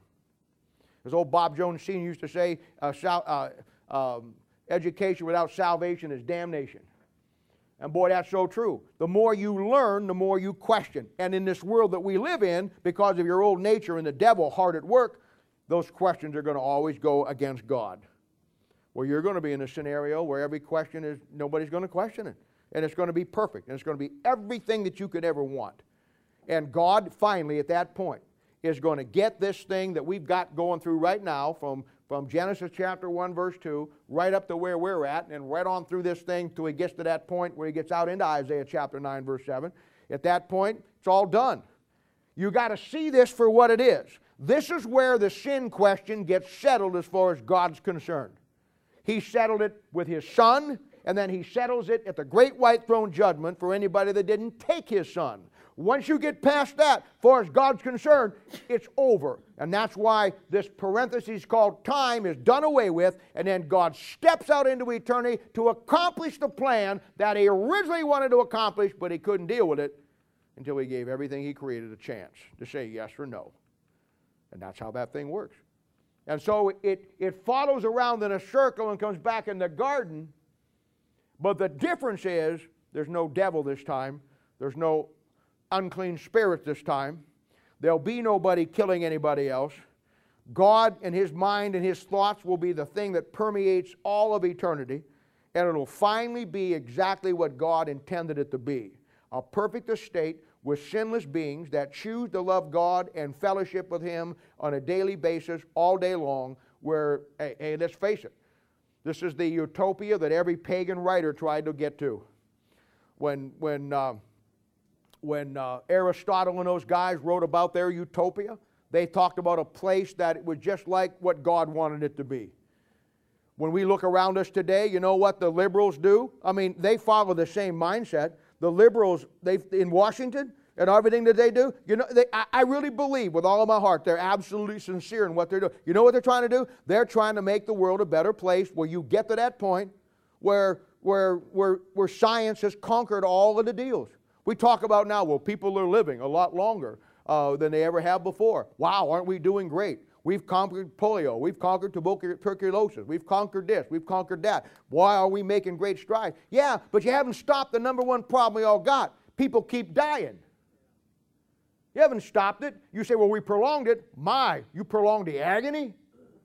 As old Bob Jones Senior used to say, uh, sal- uh, um, education without salvation is damnation. And boy, that's so true. The more you learn, the more you question. And in this world that we live in, because of your old nature and the devil hard at work, those questions are going to always go against God. Well, you're going to be in a scenario where every question is, nobody's going to question it. And it's going to be perfect. And it's going to be everything that you could ever want. And God, finally, at that point, is going to get this thing that we've got going through right now from, from Genesis chapter one, verse two, right up to where we're at, and right on through this thing till he gets to that point where he gets out into Isaiah chapter nine, verse seven. At that point, it's all done. You got to see this for what it is. This is where the sin question gets settled as far as God's concerned. He settled it with his Son, and then he settles it at the great white throne judgment for anybody that didn't take his Son. Once you get past that, as far as God's concerned, it's over. And that's why this parenthesis called time is done away with, and then God steps out into eternity to accomplish the plan that he originally wanted to accomplish, but he couldn't deal with it until he gave everything he created a chance to say yes or no. And that's how that thing works. And so it, it follows around in a circle and comes back in the garden, but the difference is there's no devil this time. There's no unclean spirit this time. There'll be nobody killing anybody else. God and his mind and his thoughts will be the thing that permeates all of eternity, and it'll finally be exactly what God intended it to be. A perfect estate with sinless beings that choose to love God and fellowship with him on a daily basis all day long, where, hey, hey let's face it, this is the utopia that every pagan writer tried to get to. When, when, uh, When uh, Aristotle and those guys wrote about their utopia, they talked about a place that it was just like what God wanted it to be. When we look around us today, you know what the liberals do? I mean, they follow the same mindset. The liberals they in Washington and everything that they do, you know, they, I, I really believe with all of my heart they're absolutely sincere in what they're doing. You know what they're trying to do? They're trying to make the world a better place where you get to that point where, where, where, where science has conquered all of the deals. We talk about now, well, people are living a lot longer uh, than they ever have before. Wow, aren't we doing great? We've conquered polio. We've conquered tuberculosis. We've conquered this. We've conquered that. Why are we making great strides? Yeah, but you haven't stopped the number one problem we all got. People keep dying. You haven't stopped it. You say, well, we prolonged it. My, you prolonged the agony?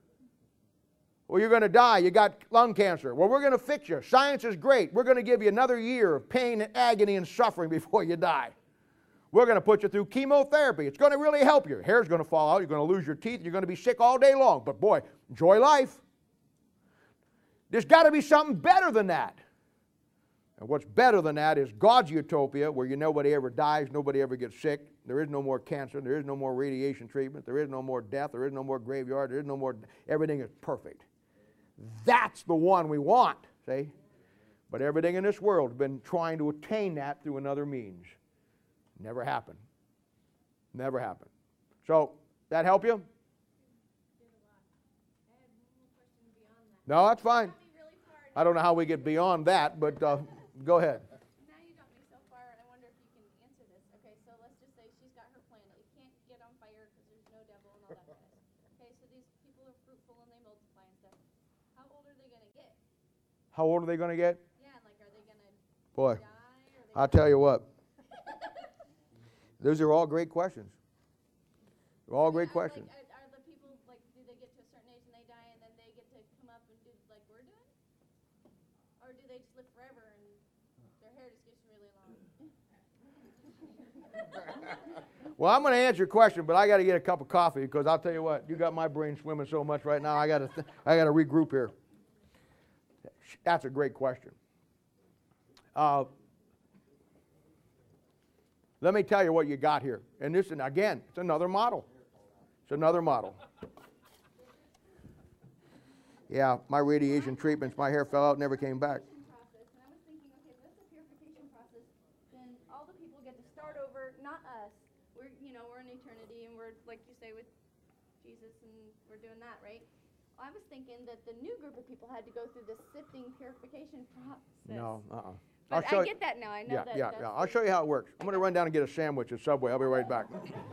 Well, you're going to die. You got lung cancer. Well, we're going to fix you. Science is great. We're going to give you another year of pain and agony and suffering before you die. We're going to put you through chemotherapy. It's going to really help you. Your hair's going to fall out. You're going to lose your teeth. You're going to be sick all day long. But boy, enjoy life. There's got to be something better than that. And what's better than that is God's utopia, where you nobody ever dies, nobody ever gets sick. There is no more cancer. There is no more radiation treatment. There is no more death. There is no more graveyard. There is no more, everything is perfect. That's the one we want, see? But everything in this world has been trying to attain that through another means. Never happened. Never happened. So, that help you? No, that's fine. I don't know how we get beyond that, but uh, go ahead. Now you got me so far, I wonder if you can answer this. Okay, so let's just say she's got her planet. It can't get on fire because there's no devil and all that kind of stuff. Okay, so these people are fruitful and they multiply and stuff. How old are they going to get? How old are they going to get? Yeah, like are they going to Boy, die? Or they I'll tell you what. Those are all great questions. They're all great Yeah, questions. Like, are, are the people, like, do they get to a certain age and they die and then they get to come up and do like we're doing? Or do they just live forever and their hair just gets really long? Well, I'm going to answer your question, but I got to get a cup of coffee because I'll tell you what, you got my brain swimming so much right now. I got to th- I got to regroup here. That's a great question. Uh, Let me tell you what you got here. And this, and again, it's another model. It's another model. Yeah, my radiation treatments, my hair fell out, never came back. Process, and I was thinking, okay, if that's a purification process, then all the people get to start over, not us. We're, you know, we're in eternity, and we're, like you say, with Jesus, and we're doing that, right? I was thinking that the new group of people had to go through this sifting purification process. No, uh-uh. But I'll show I you. get that now. I know Yeah, that. yeah, that's yeah. I'll show you how it works. I'm going to run down and get a sandwich at Subway. I'll be right back.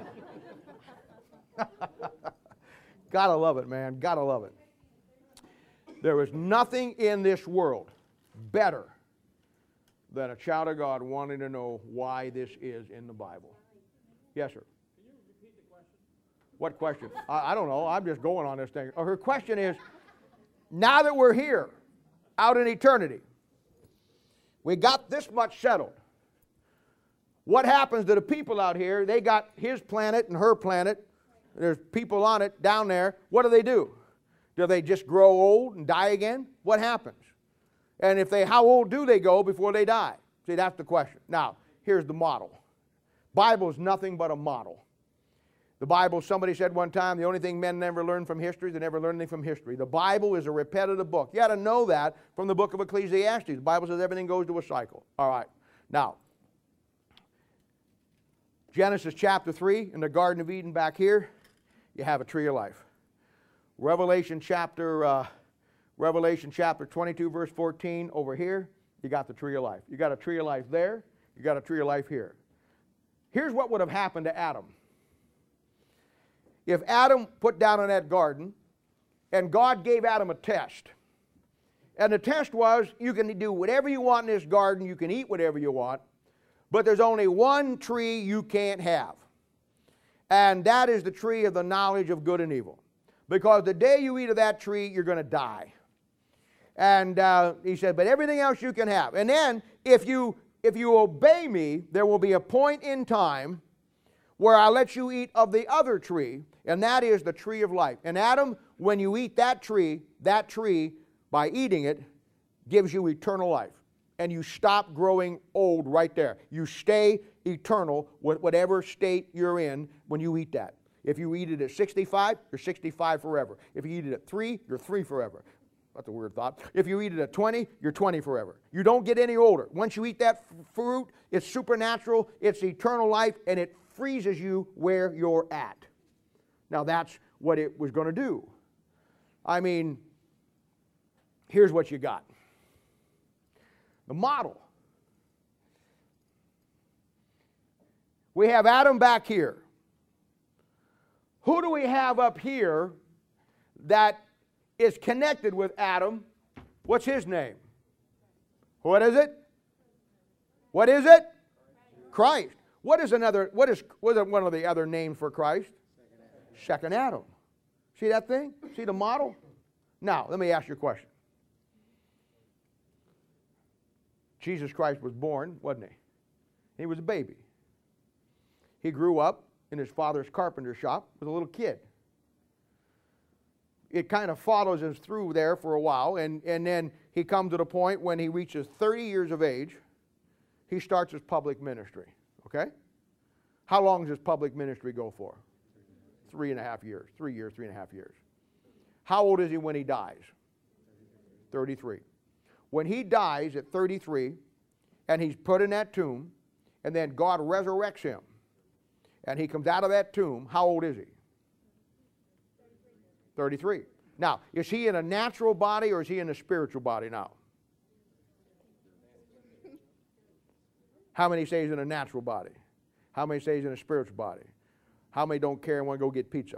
Gotta love it, man. Gotta love it. There is nothing in this world better than a child of God wanting to know why this is in the Bible. Yes, sir. Can you repeat the question? What question? I, I don't know. I'm just going on this thing. Oh, her question is, now that we're here, out in eternity, we got this much settled. What happens to the people out here? They got his planet and her planet. There's people on it down there. What do they do? Do they just grow old and die again? What happens? And if they, how old do they go before they die? See, that's the question. Now, here's the model. Bible is nothing but a model. The Bible, somebody said one time, the only thing men never learn from history, they never learn anything from history. The Bible is a repetitive book. You ought to know that from the book of Ecclesiastes. The Bible says everything goes to a cycle. All right. Now, Genesis chapter three, in the Garden of Eden back here, you have a tree of life. Revelation chapter, uh, Revelation chapter twenty-two, verse fourteen, over here, you got the tree of life. You got a tree of life there, you got a tree of life here. Here's what would have happened to Adam. If Adam put down in that garden, and God gave Adam a test, and the test was, you can do whatever you want in this garden, you can eat whatever you want, but there's only one tree you can't have, and that is the tree of the knowledge of good and evil. Because the day you eat of that tree, you're going to die. And uh, he said, but everything else you can have. And then, if you, if you obey me, there will be a point in time where I'll let you eat of the other tree, and that is the tree of life. And Adam, when you eat that tree, that tree, by eating it, gives you eternal life. And you stop growing old right there. You stay eternal with whatever state you're in when you eat that. If you eat it at sixty-five, you're sixty-five forever. If you eat it at three, you're three forever. That's a weird thought. If you eat it at twenty, you're twenty forever. You don't get any older. Once you eat that f- fruit, it's supernatural, it's eternal life, and it freezes you where you're at. Now that's what it was going to do. I mean, here's what you got. The model. We have Adam back here. Who do we have up here that is connected with Adam? What's his name? What is it? What is it? Christ. What is another, what is, what is one of the other names for Christ? Second Adam. See that thing? See the model? Now, let me ask you a question. Jesus Christ was born, wasn't he? He was a baby. He grew up in his father's carpenter shop with a little kid. It kind of follows us through there for a while, and, and then he comes to the point when he reaches thirty years of age, he starts his public ministry. Okay? How long does his public ministry go for? Three and a half years. Three years, three and a half years. How old is he when he dies? thirty-three. When he dies at thirty-three, and he's put in that tomb, and then God resurrects him, and he comes out of that tomb, how old is he? thirty-three. Now, is he in a natural body or is he in a spiritual body now? How many say he's in a natural body? How many say he's in a spiritual body? How many don't care and want to go get pizza?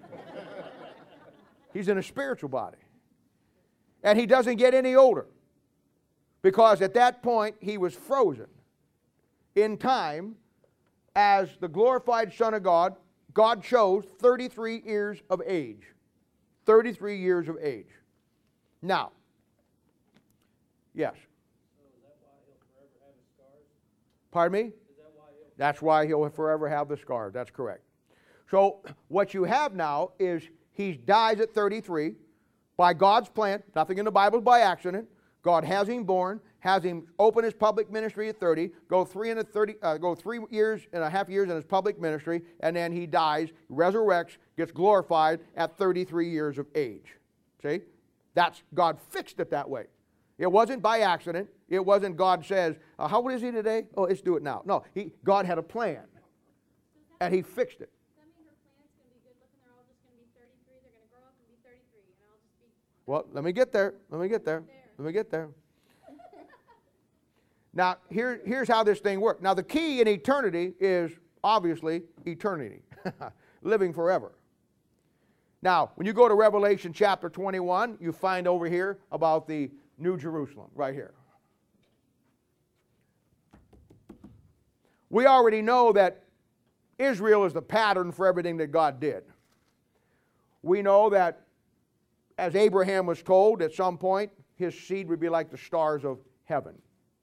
He's in a spiritual body. And he doesn't get any older. Because at that point, he was frozen in time as the glorified Son of God. God chose thirty-three years of age. thirty-three years of age. Now, yes. So is that why he'll forever have his scars? Pardon me? Is that why he'll... That's why he'll forever have the scars. That's correct. So what you have now is he dies at thirty-three by God's plan. Nothing in the Bible is by accident. God has him born, has him open his public ministry at thirty, go three and a thirty, uh, go three years and a half years in his public ministry, and then he dies, resurrects, gets glorified at thirty-three years of age. See? That's, God fixed it that way. It wasn't by accident. It wasn't God says, uh, how old is he today? Oh, let's do it now. No, he, God had a plan, and he fixed it. Does that mean her plan's going to be good looking? They're all just going to be thirty-three. They're going to grow up and be thirty-three, and I'll just be. Well, let me get there. Let me get there. Let me get there. Now, here, here's how this thing works. Now, the key in eternity is obviously eternity, living forever. Now, when you go to Revelation chapter twenty-one, you find over here about the New Jerusalem, right here. We already know that Israel is the pattern for everything that God did. We know that, as Abraham was told, at some point, his seed would be like the stars of heaven.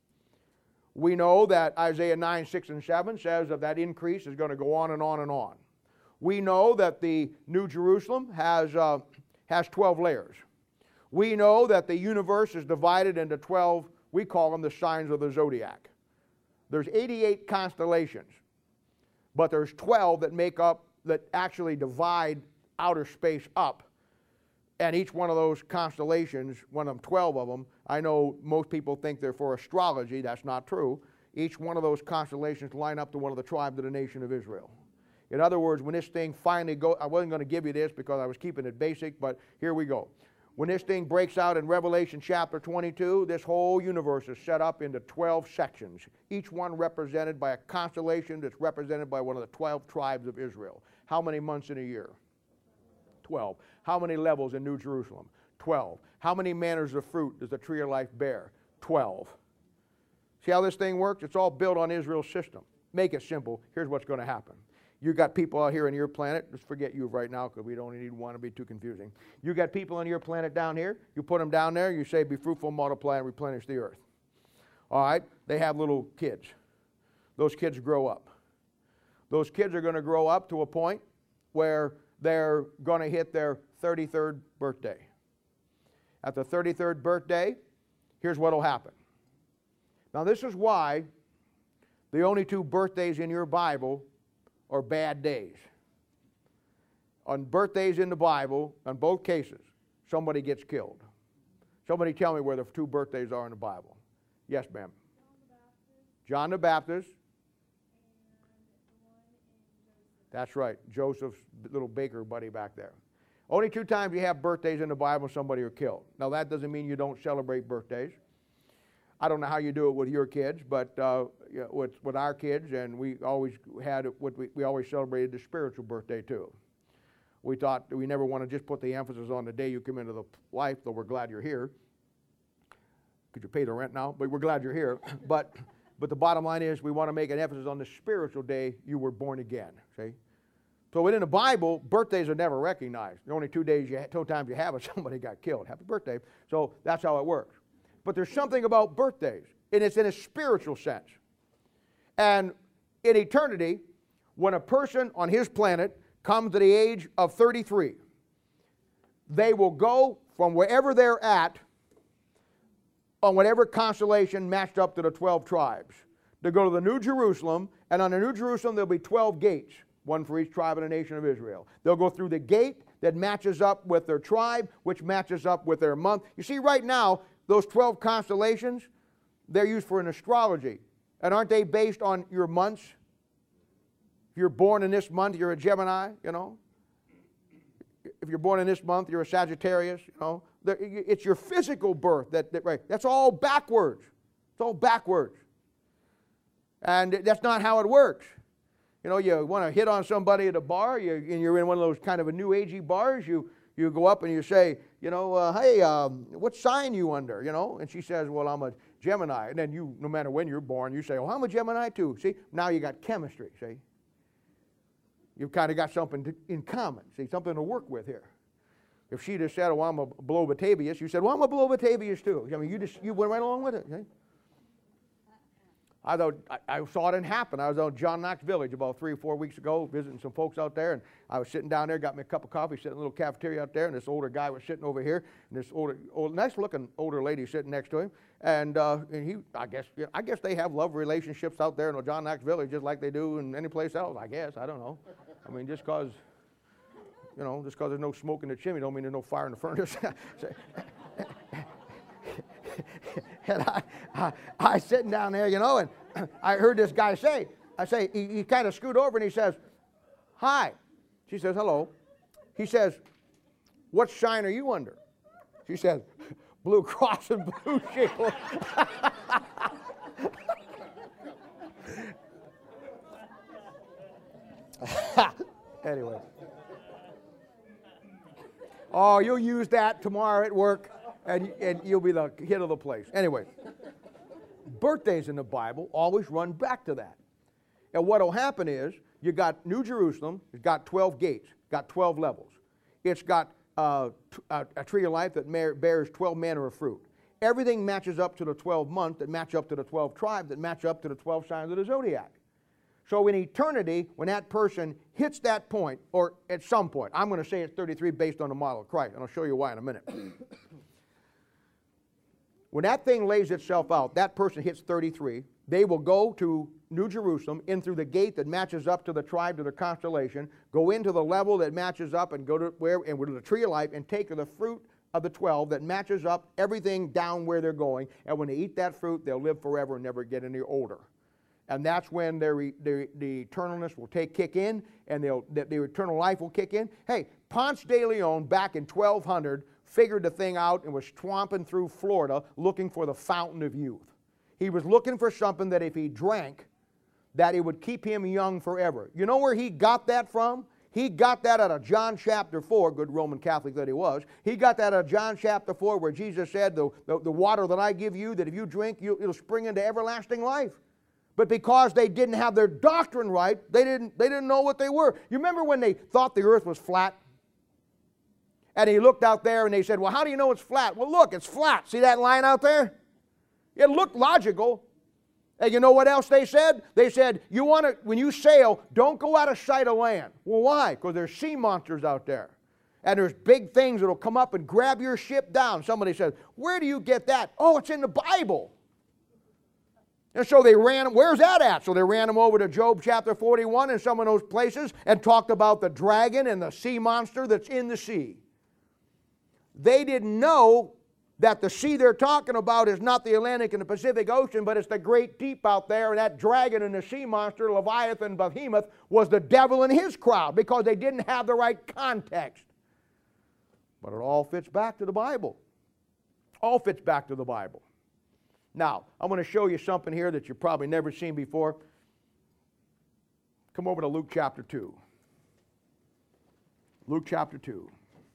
We know that Isaiah nine, six, and seven says that that increase is going to go on and on and on. We know that the New Jerusalem has, uh, has twelve layers. We know that the universe is divided into twelve, we call them the signs of the zodiac. There's eighty-eight constellations, but there's twelve that make up, that actually divide outer space up. And each one of those constellations, one of them, twelve of them, I know most people think they're for astrology. That's not true. Each one of those constellations line up to one of the tribes of the nation of Israel. In other words, when this thing finally goes, I wasn't going to give you this because I was keeping it basic, but here we go. When this thing breaks out in Revelation chapter twenty-two, this whole universe is set up into twelve sections, each one represented by a constellation that's represented by one of the twelve tribes of Israel. How many months in a year? twelve. How many levels in New Jerusalem? twelve. How many manners of fruit does the tree of life bear? twelve. See how this thing works? It's all built on Israel's system. Make it simple. Here's what's going to happen. You got people out here on your planet. Just forget you right now because we don't need want to be too confusing. You got people on your planet down here. You put them down there. You say, be fruitful, multiply, and replenish the earth. All right? They have little kids. Those kids grow up. Those kids are going to grow up to a point where they're going to hit their thirty-third birthday. At the thirty-third birthday, here's what will happen. Now, this is why the only two birthdays in your Bible are bad days. On birthdays in the Bible, on both cases, somebody gets killed. Somebody tell me where the two birthdays are in the Bible. Yes, ma'am. John the Baptist. That's right, Joseph's little baker buddy back there. Only two times you have birthdays in the Bible, somebody are killed. Now that doesn't mean you don't celebrate birthdays. I don't know how you do it with your kids, but uh, you know, with, with our kids, and we always had what we, we always celebrated the spiritual birthday too. We thought that we never want to just put the emphasis on the day you come into the life, though we're glad you're here. Could you pay the rent now? But we're glad you're here. but but the bottom line is we want to make an emphasis on the spiritual day you were born again. See? So within the Bible, birthdays are never recognized. The only two days, you two times you have it, somebody got killed. Happy birthday. So that's how it works. But there's something about birthdays, and it's in a spiritual sense. And in eternity, when a person on his planet comes to the age of thirty-three, they will go from wherever they're at on whatever constellation matched up to the twelve tribes. They'll go to the New Jerusalem, and on the New Jerusalem there'll be twelve gates, one for each tribe of the nation of Israel. They'll go through the gate that matches up with their tribe, which matches up with their month. You see, right now, those twelve constellations, they're used for an astrology. And aren't they based on your months? If you're born in this month, you're a Gemini, you know. If you're born in this month, you're a Sagittarius, you know. It's your physical birth. That, that right. That's all backwards. It's all backwards. And that's not how it works. You know, you want to hit on somebody at a bar, you, and you're in one of those kind of a new agey bars, you, you go up and you say, you know, uh, hey, um, what sign you under, you know? And she says, well, I'm a Gemini. And then you, no matter when you're born, you say, oh, I'm a Gemini too. See, now you got chemistry, see? You've kind of got something to, in common, see, something to work with here. If she just said, oh, I'm a Blobatavius, you said, well, I'm a Blobatavius too. I mean, you just, you went right along with it, see? I thought I, I saw it happen. I was on John Knox Village about three or four weeks ago, visiting some folks out there, and I was sitting down there, got me a cup of coffee, sitting in a little cafeteria out there, and this older guy was sitting over here, and this older, old, nice-looking older lady sitting next to him, and uh, and he, I guess, I guess they have love relationships out there in John Knox Village, just like they do in any place else. I guess I don't know. I mean, just cause, you know, just cause there's no smoke in the chimney, don't mean there's no fire in the furnace. And I, I, I sitting down there, you know, and I heard this guy say, I say, he, he kind of screwed over and he says, hi. She says, hello. He says, what sign are you under? She says, Blue Cross and Blue Shield. Anyway. Oh, you'll use that tomorrow at work. And, and you'll be the hit of the place. Anyway, birthdays in the Bible always run back to that. And what will happen is, you got New Jerusalem, it's got twelve gates, got twelve levels. It's got uh, a, a tree of life that bears twelve manner of fruit. Everything matches up to the twelve months that match up to the twelve tribes that match up to the twelve signs of the zodiac. So in eternity, when that person hits that point, or at some point, I'm going to say it's thirty-three based on the model of Christ, and I'll show you why in a minute. When that thing lays itself out, that person hits thirty-three, they will go to New Jerusalem, in through the gate that matches up to the tribe, to the constellation, go into the level that matches up and go to where, and to the tree of life, and take the fruit of the twelve that matches up everything down where they're going. And when they eat that fruit, they'll live forever and never get any older. And that's when their, their, the eternalness will take kick in, and they'll, the, the eternal life will kick in. Hey, Ponce de Leon back in twelve hundred figured the thing out and was swamping through Florida looking for the fountain of youth. He was looking for something that if he drank, that it would keep him young forever. You know where he got that from? He got that out of John chapter four, good Roman Catholic that he was. He got that out of John chapter four, where Jesus said, the, the, the water that I give you, that if you drink, you, it'll spring into everlasting life. But because they didn't have their doctrine right, they didn't, they didn't know what they were. You remember when they thought the earth was flat? And he looked out there and they said, well, how do you know it's flat? Well, look, it's flat. See that line out there? It looked logical. And you know what else they said? They said, you want to, when you sail, don't go out of sight of land. Well, why? Because there's sea monsters out there. And there's big things that will come up and grab your ship down. Somebody says, where do you get that? Oh, it's in the Bible. And so they ran, where's that at? So they ran them over to Job chapter forty-one and some of those places and talked about the dragon and the sea monster that's in the sea. They didn't know that the sea they're talking about is not the Atlantic and the Pacific Ocean, but it's the great deep out there, and that dragon and the sea monster, Leviathan, Behemoth, was the devil and his crowd because they didn't have the right context. But it all fits back to the Bible. All fits back to the Bible. Now, I'm going to show you something here that you've probably never seen before. Come over to Luke chapter two. Luke chapter two.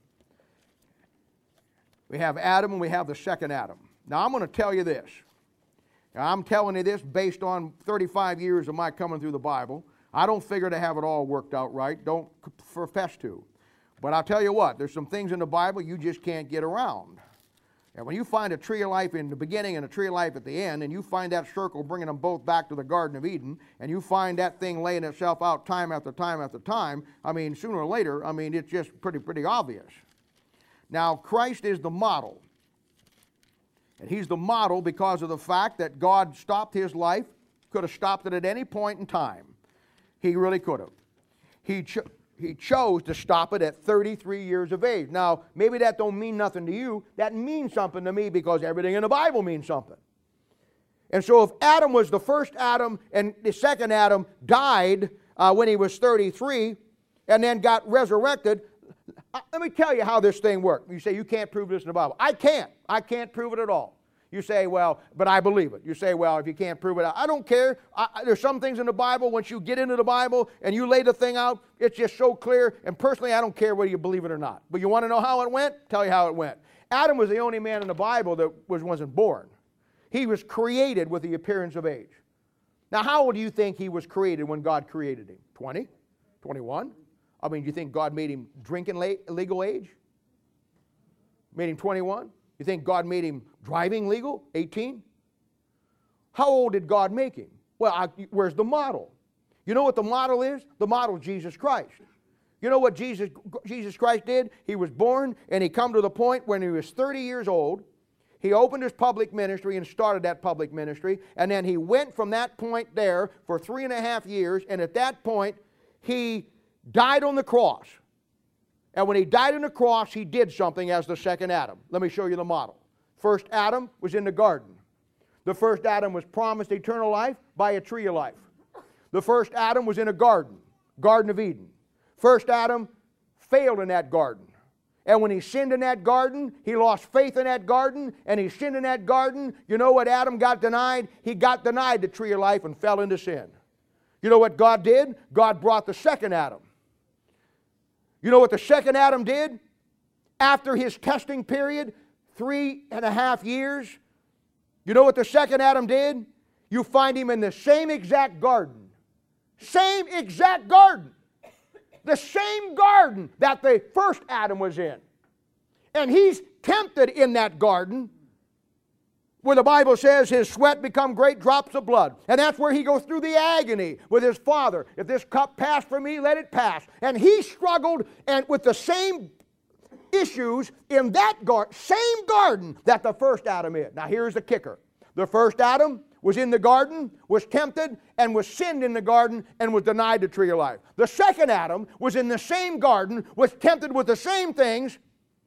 We have Adam and we have the second Adam. Now I'm going to tell you this. Now, I'm telling you this based on thirty-five years of my coming through the Bible. I don't figure to have it all worked out right. Don't profess to. But I'll tell you what, there's some things in the Bible you just can't get around. And when you find a tree of life in the beginning and a tree of life at the end, and you find that circle bringing them both back to the Garden of Eden, and you find that thing laying itself out time after time after time, I mean, sooner or later, I mean, it's just pretty, pretty obvious. Now, Christ is the model. And he's the model because of the fact that God stopped his life, could have stopped it at any point in time. He really could have. He, cho he chose to stop it at thirty-three years of age. Now, maybe that don't mean nothing to you. That means something to me because everything in the Bible means something. And so if Adam was the first Adam and the second Adam died uh, when he was thirty-three and then got resurrected, let me tell you how this thing worked. You say, you can't prove this in the Bible. I can't. I can't prove it at all. You say, well, but I believe it. You say, well, if you can't prove it, I don't care. I, I, there's some things in the Bible, once you get into the Bible and you lay the thing out, it's just so clear. And personally, I don't care whether you believe it or not. But you want to know how it went? Tell you how it went. Adam was the only man in the Bible that was, wasn't born. He was created with the appearance of age. Now, how old do you think he was created when God created him? twenty? twenty-one? I mean, do you think God made him drinking legal age? Made him twenty-one? You think God made him driving legal? eighteen? How old did God make him? Well, I, where's the model? You know what the model is? The model is Jesus Christ. You know what Jesus, Jesus Christ did? He was born, and he come to the point when he was thirty years old. He opened his public ministry and started that public ministry, and then he went from that point there for three and a half years, and at that point, he died on the cross. And when he died on the cross, he did something as the second Adam. Let me show you the model. First Adam was in the garden. The first Adam was promised eternal life by a tree of life. The first Adam was in a garden, Garden of Eden. First Adam failed in that garden. And when he sinned in that garden, he lost faith in that garden, and he sinned in that garden. You know what Adam got denied? He got denied the tree of life and fell into sin. You know what God did? God brought the second Adam. You know what the second Adam did? After his testing period, three and a half years, you know what the second Adam did? You find him in the same exact garden. Same exact garden. The same garden that the first Adam was in. And he's tempted in that garden where the Bible says his sweat become great drops of blood. And that's where he goes through the agony with his father. If this cup pass from me, let it pass. And he struggled and with the same issues in that gar- same garden that the first Adam is. Now here's the kicker. The first Adam was in the garden, was tempted, and was sinned in the garden, and was denied the tree of life. The second Adam was in the same garden, was tempted with the same things,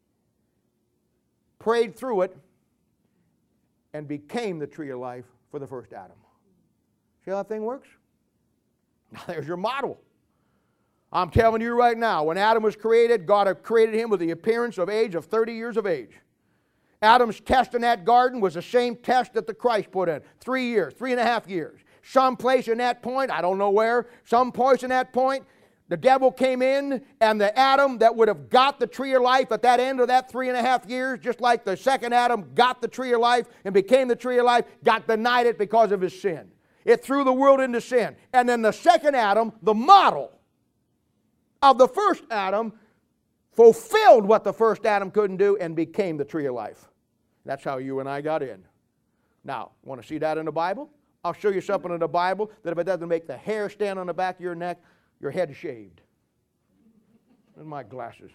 prayed through it, and became the tree of life for the first Adam. See how that thing works? Now there's your model. I'm telling you right now, when Adam was created, God had created him with the appearance of age of thirty years of age. Adam's test in that garden was the same test that the Christ put in. Three years, three and a half years. Some place in that point, I don't know where, some place in that point, the devil came in, and the Adam that would have got the tree of life at that end of that three and a half years, just like the second Adam got the tree of life and became the tree of life, got denied it because of his sin. It threw the world into sin. And then the second Adam, the model of the first Adam, fulfilled what the first Adam couldn't do and became the tree of life. That's how you and I got in. Now, want to see that in the Bible? I'll show you something in the Bible that if it doesn't make the hair stand on the back of your neck, your head shaved. And my glasses.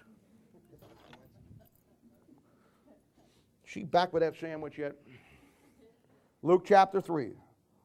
She back with that sandwich yet? Luke chapter three.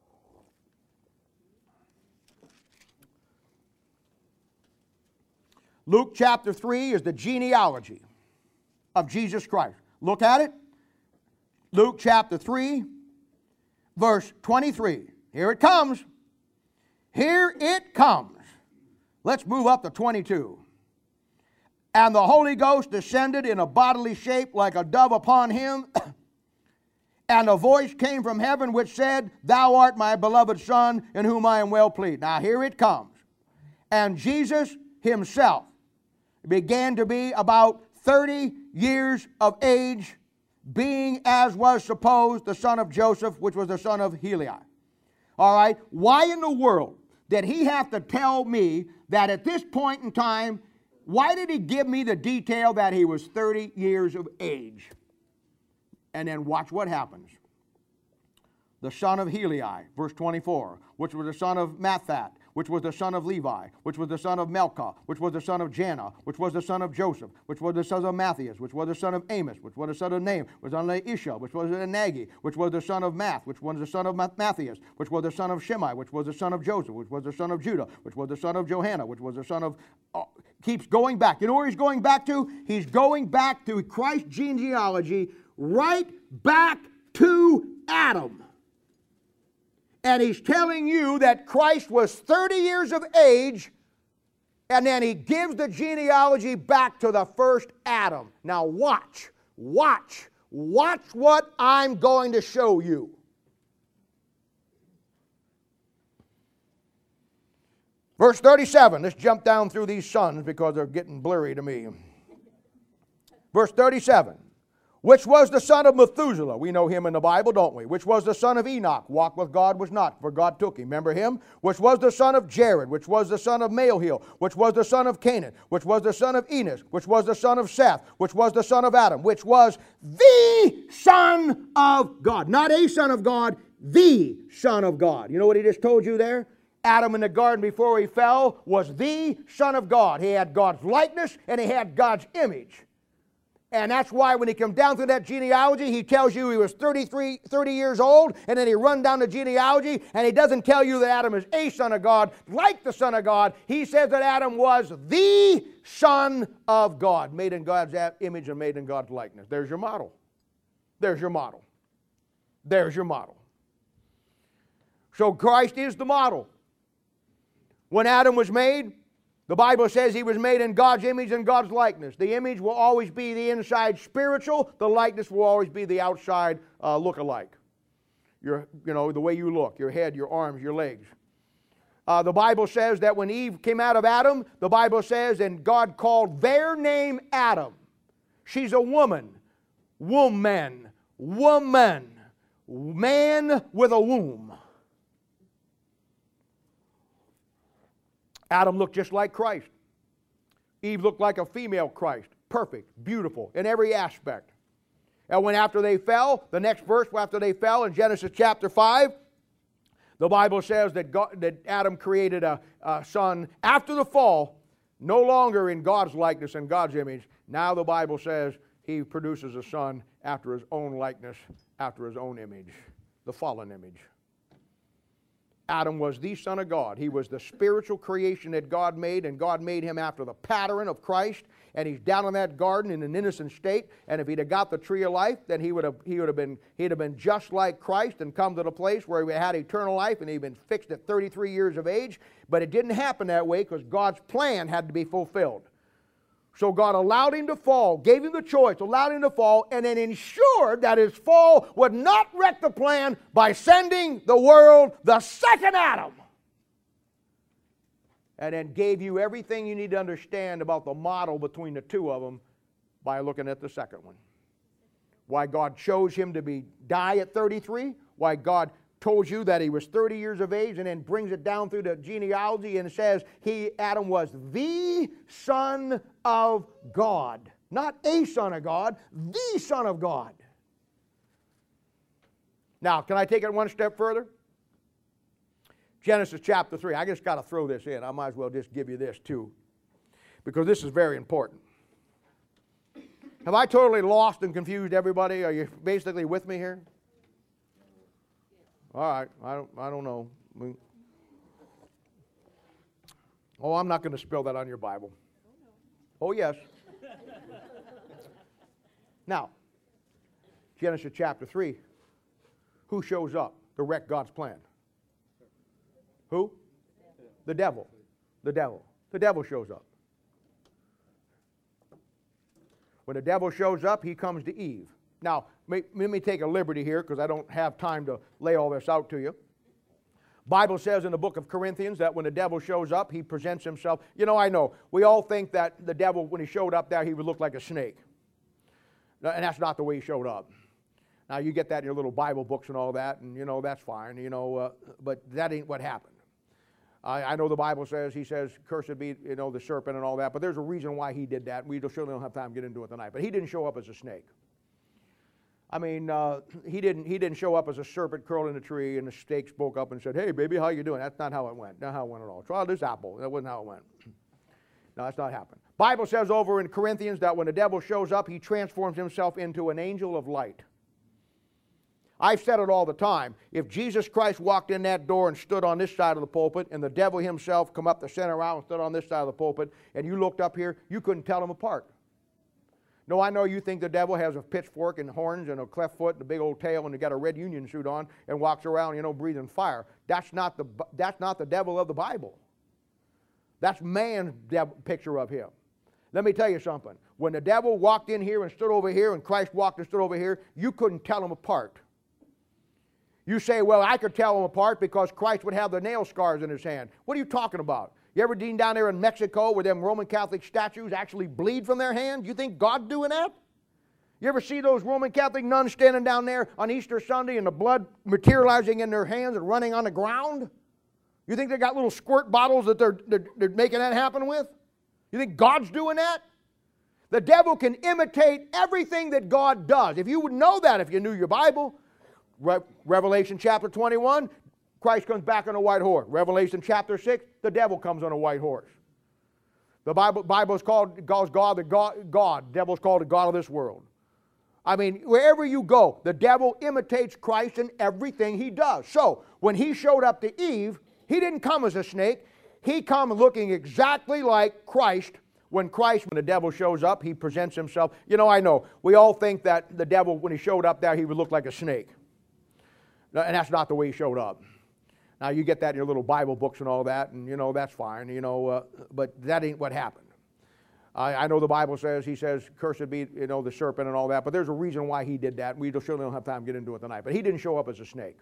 Luke chapter three is the genealogy of Jesus Christ. Look at it. Luke chapter three, verse twenty-three. Here it comes. Here it comes. Let's move up to twenty-two. And the Holy Ghost descended in a bodily shape like a dove upon him. And a voice came from heaven which said, Thou art my beloved Son, in whom I am well pleased. Now here it comes. And Jesus himself began to be about thirty years of age, being as was supposed the son of Joseph, which was the son of Heli. All right, why in the world did he have to tell me that at this point in time, why did he give me the detail that he was thirty years of age? And then watch what happens. The son of Heli, verse twenty-four, which was the son of Mathat, which was the son of Levi, which was the son of Melchi, which was the son of Janna, which was the son of Joseph, which was the son of Matthias, which was the son of Amos, which was the son of Nahum, which was the son of Ishah, which was the Nagi, which was the son of Math, which was the son of Matthias, which was the son of Shimei, which was the son of Joseph, which was the son of Judah, which was the son of Johanna, which was the son of... Uh, keeps going back. You know where he's going back to? He's going back to Christ's genealogy, right back to Adam. And he's telling you that Christ was thirty years of age, and then he gives the genealogy back to the first Adam. Now watch, watch, watch what I'm going to show you. Verse thirty-seven, let's jump down through these sons because they're getting blurry to me. Verse thirty-seven. Which was the son of Methuselah? We know him in the Bible, don't we? Which was the son of Enoch? Walk with God was not, for God took him. Remember him? Which was the son of Jared? Which was the son of Malchiel? Which was the son of Canaan? Which was the son of Enos? Which was the son of Seth? Which was the son of Adam? Which was the Son of God. Not a son of God, the Son of God. You know what he just told you there? Adam in the garden before he fell was the Son of God. He had God's likeness and he had God's image. And that's why when he comes down through that genealogy, he tells you he was thirty-three, thirty years old, and then he runs down the genealogy, and he doesn't tell you that Adam is a son of God, like the Son of God. He says that Adam was the Son of God, made in God's image and made in God's likeness. There's your model. There's your model. There's your model. So Christ is the model. When Adam was made, the Bible says he was made in God's image and God's likeness. The image will always be the inside spiritual. The likeness will always be the outside uh, look-alike. Your, you know, the way you look, your head, your arms, your legs. Uh, the Bible says that when Eve came out of Adam, the Bible says, and God called their name Adam. She's a woman. Woman. Woman. Man with a womb. Adam looked just like Christ. Eve looked like a female Christ. Perfect, beautiful in every aspect. And when after they fell, the next verse after they fell in Genesis chapter five, the Bible says that, God, that Adam created a, a son after the fall, no longer in God's likeness and God's image. Now the Bible says he produces a son after his own likeness, after his own image, the fallen image. Adam was the Son of God. He was the spiritual creation that God made, and God made him after the pattern of Christ. And he's down in that garden in an innocent state. And if he'd have got the tree of life, then he would have he would have been he'd have been just like Christ and come to the place where he had eternal life, and he'd been fixed at thirty-three years of age. But it didn't happen that way because God's plan had to be fulfilled. So God allowed him to fall, gave him the choice, allowed him to fall, and then ensured that his fall would not wreck the plan by sending the world the second Adam. And then gave you everything you need to understand about the model between the two of them by looking at the second one. Why God chose him to be die at thirty-three, why God told you that he was thirty years of age, and then brings it down through the genealogy and says he, Adam, was the Son of God. Not a son of God, the Son of God. Now, can I take it one step further? Genesis chapter three. I just got to throw this in. I might as well just give you this too, because this is very important. Have I totally lost and confused everybody? Are you basically with me here? All right, I don't, I don't know. Oh, I'm not going to spill that on your Bible. Oh, yes. Now, Genesis chapter three. Who shows up to wreck God's plan? Who? The devil. The devil. The devil shows up. When the devil shows up, he comes to Eve. Now, let me take a liberty here because I don't have time to lay all this out to you. Bible says in the book of Corinthians that when the devil shows up, he presents himself. You know, I know. We all think that the devil, when he showed up there, he would look like a snake. And that's not the way he showed up. Now, you get that in your little Bible books and all that, and, you know, that's fine, you know, uh, but that ain't what happened. I, I know the Bible says, he says, cursed be, you know, the serpent and all that, but there's a reason why he did that. We surely don't have time to get into it tonight. But he didn't show up as a snake. I mean, uh, he didn't he didn't show up as a serpent curled in a tree and the snake spoke up and said, hey, baby, how you doing? That's not how it went. Not how it went at all. Try this apple. That wasn't how it went. No, that's not happened. Bible says over in Corinthians that when the devil shows up, he transforms himself into an angel of light. I've said it all the time. If Jesus Christ walked in that door and stood on this side of the pulpit and the devil himself come up the center aisle and stood on this side of the pulpit and you looked up here, you couldn't tell them apart. No, I know you think the devil has a pitchfork and horns and a cleft foot and a big old tail and he got a red union suit on and walks around, you know, breathing fire. That's not the, that's not the devil of the Bible. That's man's picture of him. Let me tell you something. When the devil walked in here and stood over here and Christ walked and stood over here, you couldn't tell them apart. You say, well, I could tell them apart because Christ would have the nail scars in his hand. What are you talking about? You ever been down there in Mexico where them Roman Catholic statues actually bleed from their hands? You think God's doing that? You ever see those Roman Catholic nuns standing down there on Easter Sunday and the blood materializing in their hands and running on the ground? You think they got little squirt bottles that they're, they're, they're making that happen with? You think God's doing that? The devil can imitate everything that God does. If you would know that if you knew your Bible, Re- Revelation chapter twenty-one, Christ comes back on a white horse. Revelation chapter six, the devil comes on a white horse. The Bible Bible is called calls God the God, God. The devil's called the God of this world. I mean, wherever you go, the devil imitates Christ in everything he does. So, when he showed up to Eve, he didn't come as a snake. He come looking exactly like Christ. When Christ, when the devil shows up, he presents himself. You know, I know, we all think that the devil, when he showed up there, he would look like a snake. And that's not the way he showed up. Now, you get that in your little Bible books and all that, and, you know, that's fine, you know, uh, but that ain't what happened. I, I know the Bible says, he says, cursed be, you know, the serpent and all that, but there's a reason why he did that. We certainly don't have time to get into it tonight. But he didn't show up as a snake.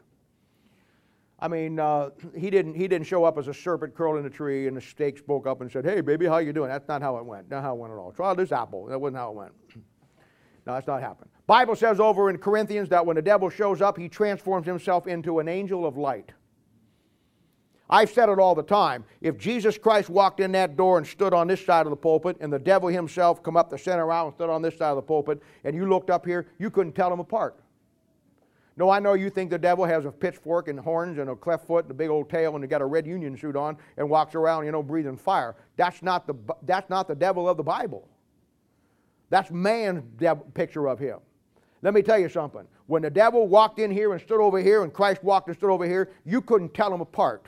I mean, uh, he didn't he didn't show up as a serpent curled in a tree and the snake spoke up and said, hey, baby, how you doing? That's not how it went. Not how it went at all. Try this apple. That wasn't how it went. No, that's not happened. Bible says over in Corinthians that when the devil shows up, he transforms himself into an angel of light. I've said it all the time. If Jesus Christ walked in that door and stood on this side of the pulpit, and the devil himself come up the center aisle and stood on this side of the pulpit, and you looked up here, you couldn't tell them apart. No, I know you think the devil has a pitchfork and horns and a cleft foot and a big old tail and he got a red union suit on and walks around, you know, breathing fire. That's not the, that's not the devil of the Bible. That's man's picture of him. Let me tell you something. When the devil walked in here and stood over here and Christ walked and stood over here, you couldn't tell them apart.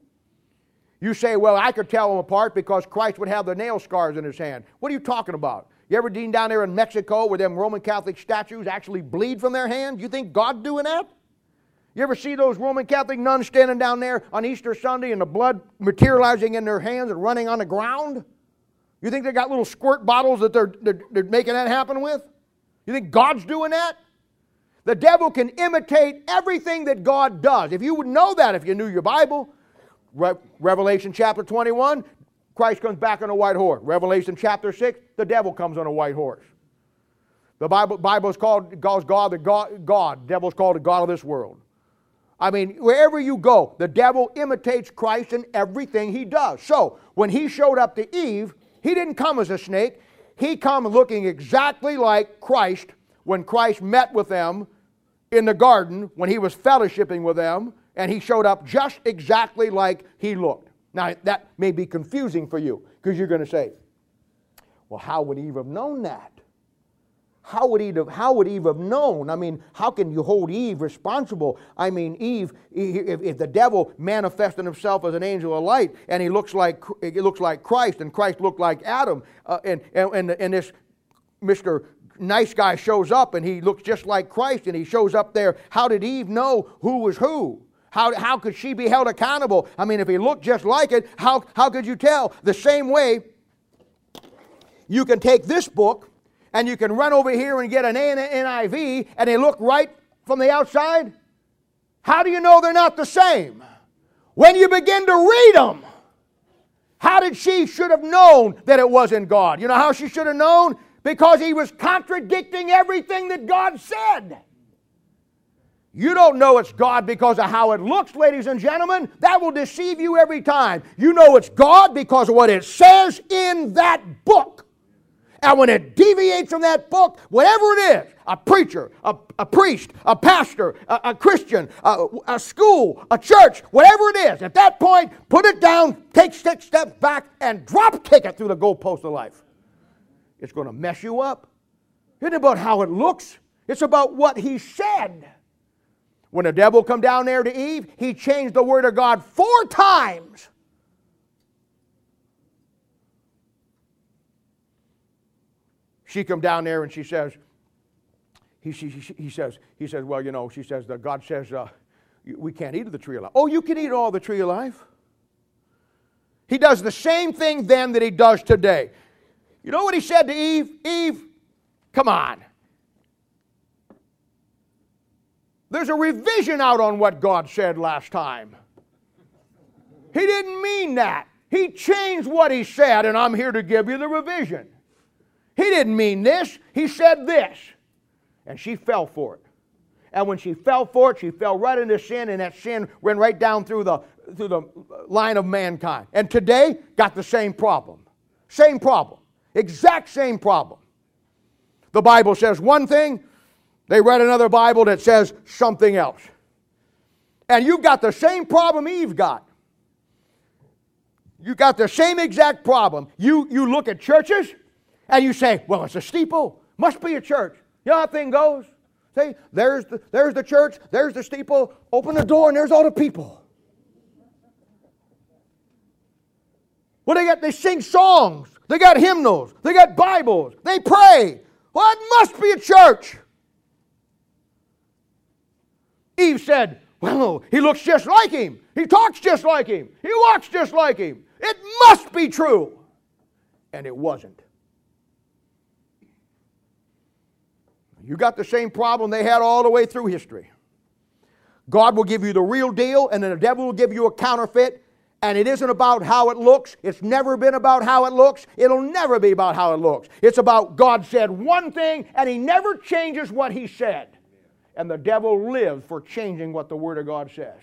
You say, well, I could tell them apart because Christ would have the nail scars in his hand. What are you talking about? You ever been down there in Mexico where them Roman Catholic statues actually bleed from their hands? You think God's doing that? You ever see those Roman Catholic nuns standing down there on Easter Sunday and the blood materializing in their hands and running on the ground? You think they got little squirt bottles that they're, they're, they're making that happen with? You think God's doing that? The devil can imitate everything that God does. If you would know that if you knew your Bible. Re- Revelation chapter twenty-one, Christ comes back on a white horse. Revelation chapter six, the devil comes on a white horse. The Bible Bible is called calls God the God, God. The devil is called the God of this world. I mean, wherever you go, the devil imitates Christ in everything he does. So, when he showed up to Eve, he didn't come as a snake. He come looking exactly like Christ when Christ met with them in the garden, when he was fellowshipping with them, and he showed up just exactly like he looked. Now, that may be confusing for you, because you're going to say, well, how would Eve have known that? How would Eve have, how would Eve have known? I mean, how can you hold Eve responsible? I mean, Eve, if, if the devil manifested himself as an angel of light, and he looks like, he looks like Christ, and Christ looked like Adam, uh, and, and, and this Mister Nice Guy shows up, and he looks just like Christ, and he shows up there, how did Eve know who was who? How, how could she be held accountable? I mean, if he looked just like it, how, how could you tell? The same way, you can take this book and you can run over here and get an N I V and they look right from the outside. How do you know they're not the same? When you begin to read them. How did she should have known that it wasn't God? You know how she should have known? Because he was contradicting everything that God said. You don't know it's God because of how it looks, ladies and gentlemen. That will deceive you every time. You know it's God because of what it says in that book. And when it deviates from that book, whatever it is, a preacher, a, a priest, a pastor, a, a Christian, a, a school, a church, whatever it is, at that point, put it down, take six steps back, and drop kick it through the goalpost of life. It's going to mess you up. It isn't about how it looks. It's about what he said. When the devil come down there to Eve, he changed the word of God four times. She come down there and she says, he, she, she, he says, he says, well, you know, she says that God says uh, we can't eat of the tree of life. Oh, you can eat all the tree of life. He does the same thing then that he does today. You know what he said to Eve? Eve, come on. There's a revision out on what God said last time. He didn't mean that. He changed what he said, and I'm here to give you the revision. He didn't mean this. He said this. And she fell for it. And when she fell for it, she fell right into sin, and that sin went right down through the, through the line of mankind. And today, got the same problem. Same problem. Exact same problem. The Bible says one thing, They read another Bible that says something else. And you've got the same problem Eve got. You got the same exact problem. You, you look at churches and you say, well, it's a steeple. Must be a church. You know how that thing goes? See, there's the, there's the church, there's the steeple. Open the door and there's all the people. Well, they got, they sing songs. They got hymnals. They got Bibles. They pray. Well, it must be a church. Eve said, well, he looks just like him. He talks just like him. He walks just like him. It must be true. And it wasn't. You got the same problem they had all the way through history. God will give you the real deal, and then the devil will give you a counterfeit. And it isn't about how it looks. It's never been about how it looks. It'll never be about how it looks. It's about God said one thing, and He never changes what He said. And the devil lives for changing what the Word of God says.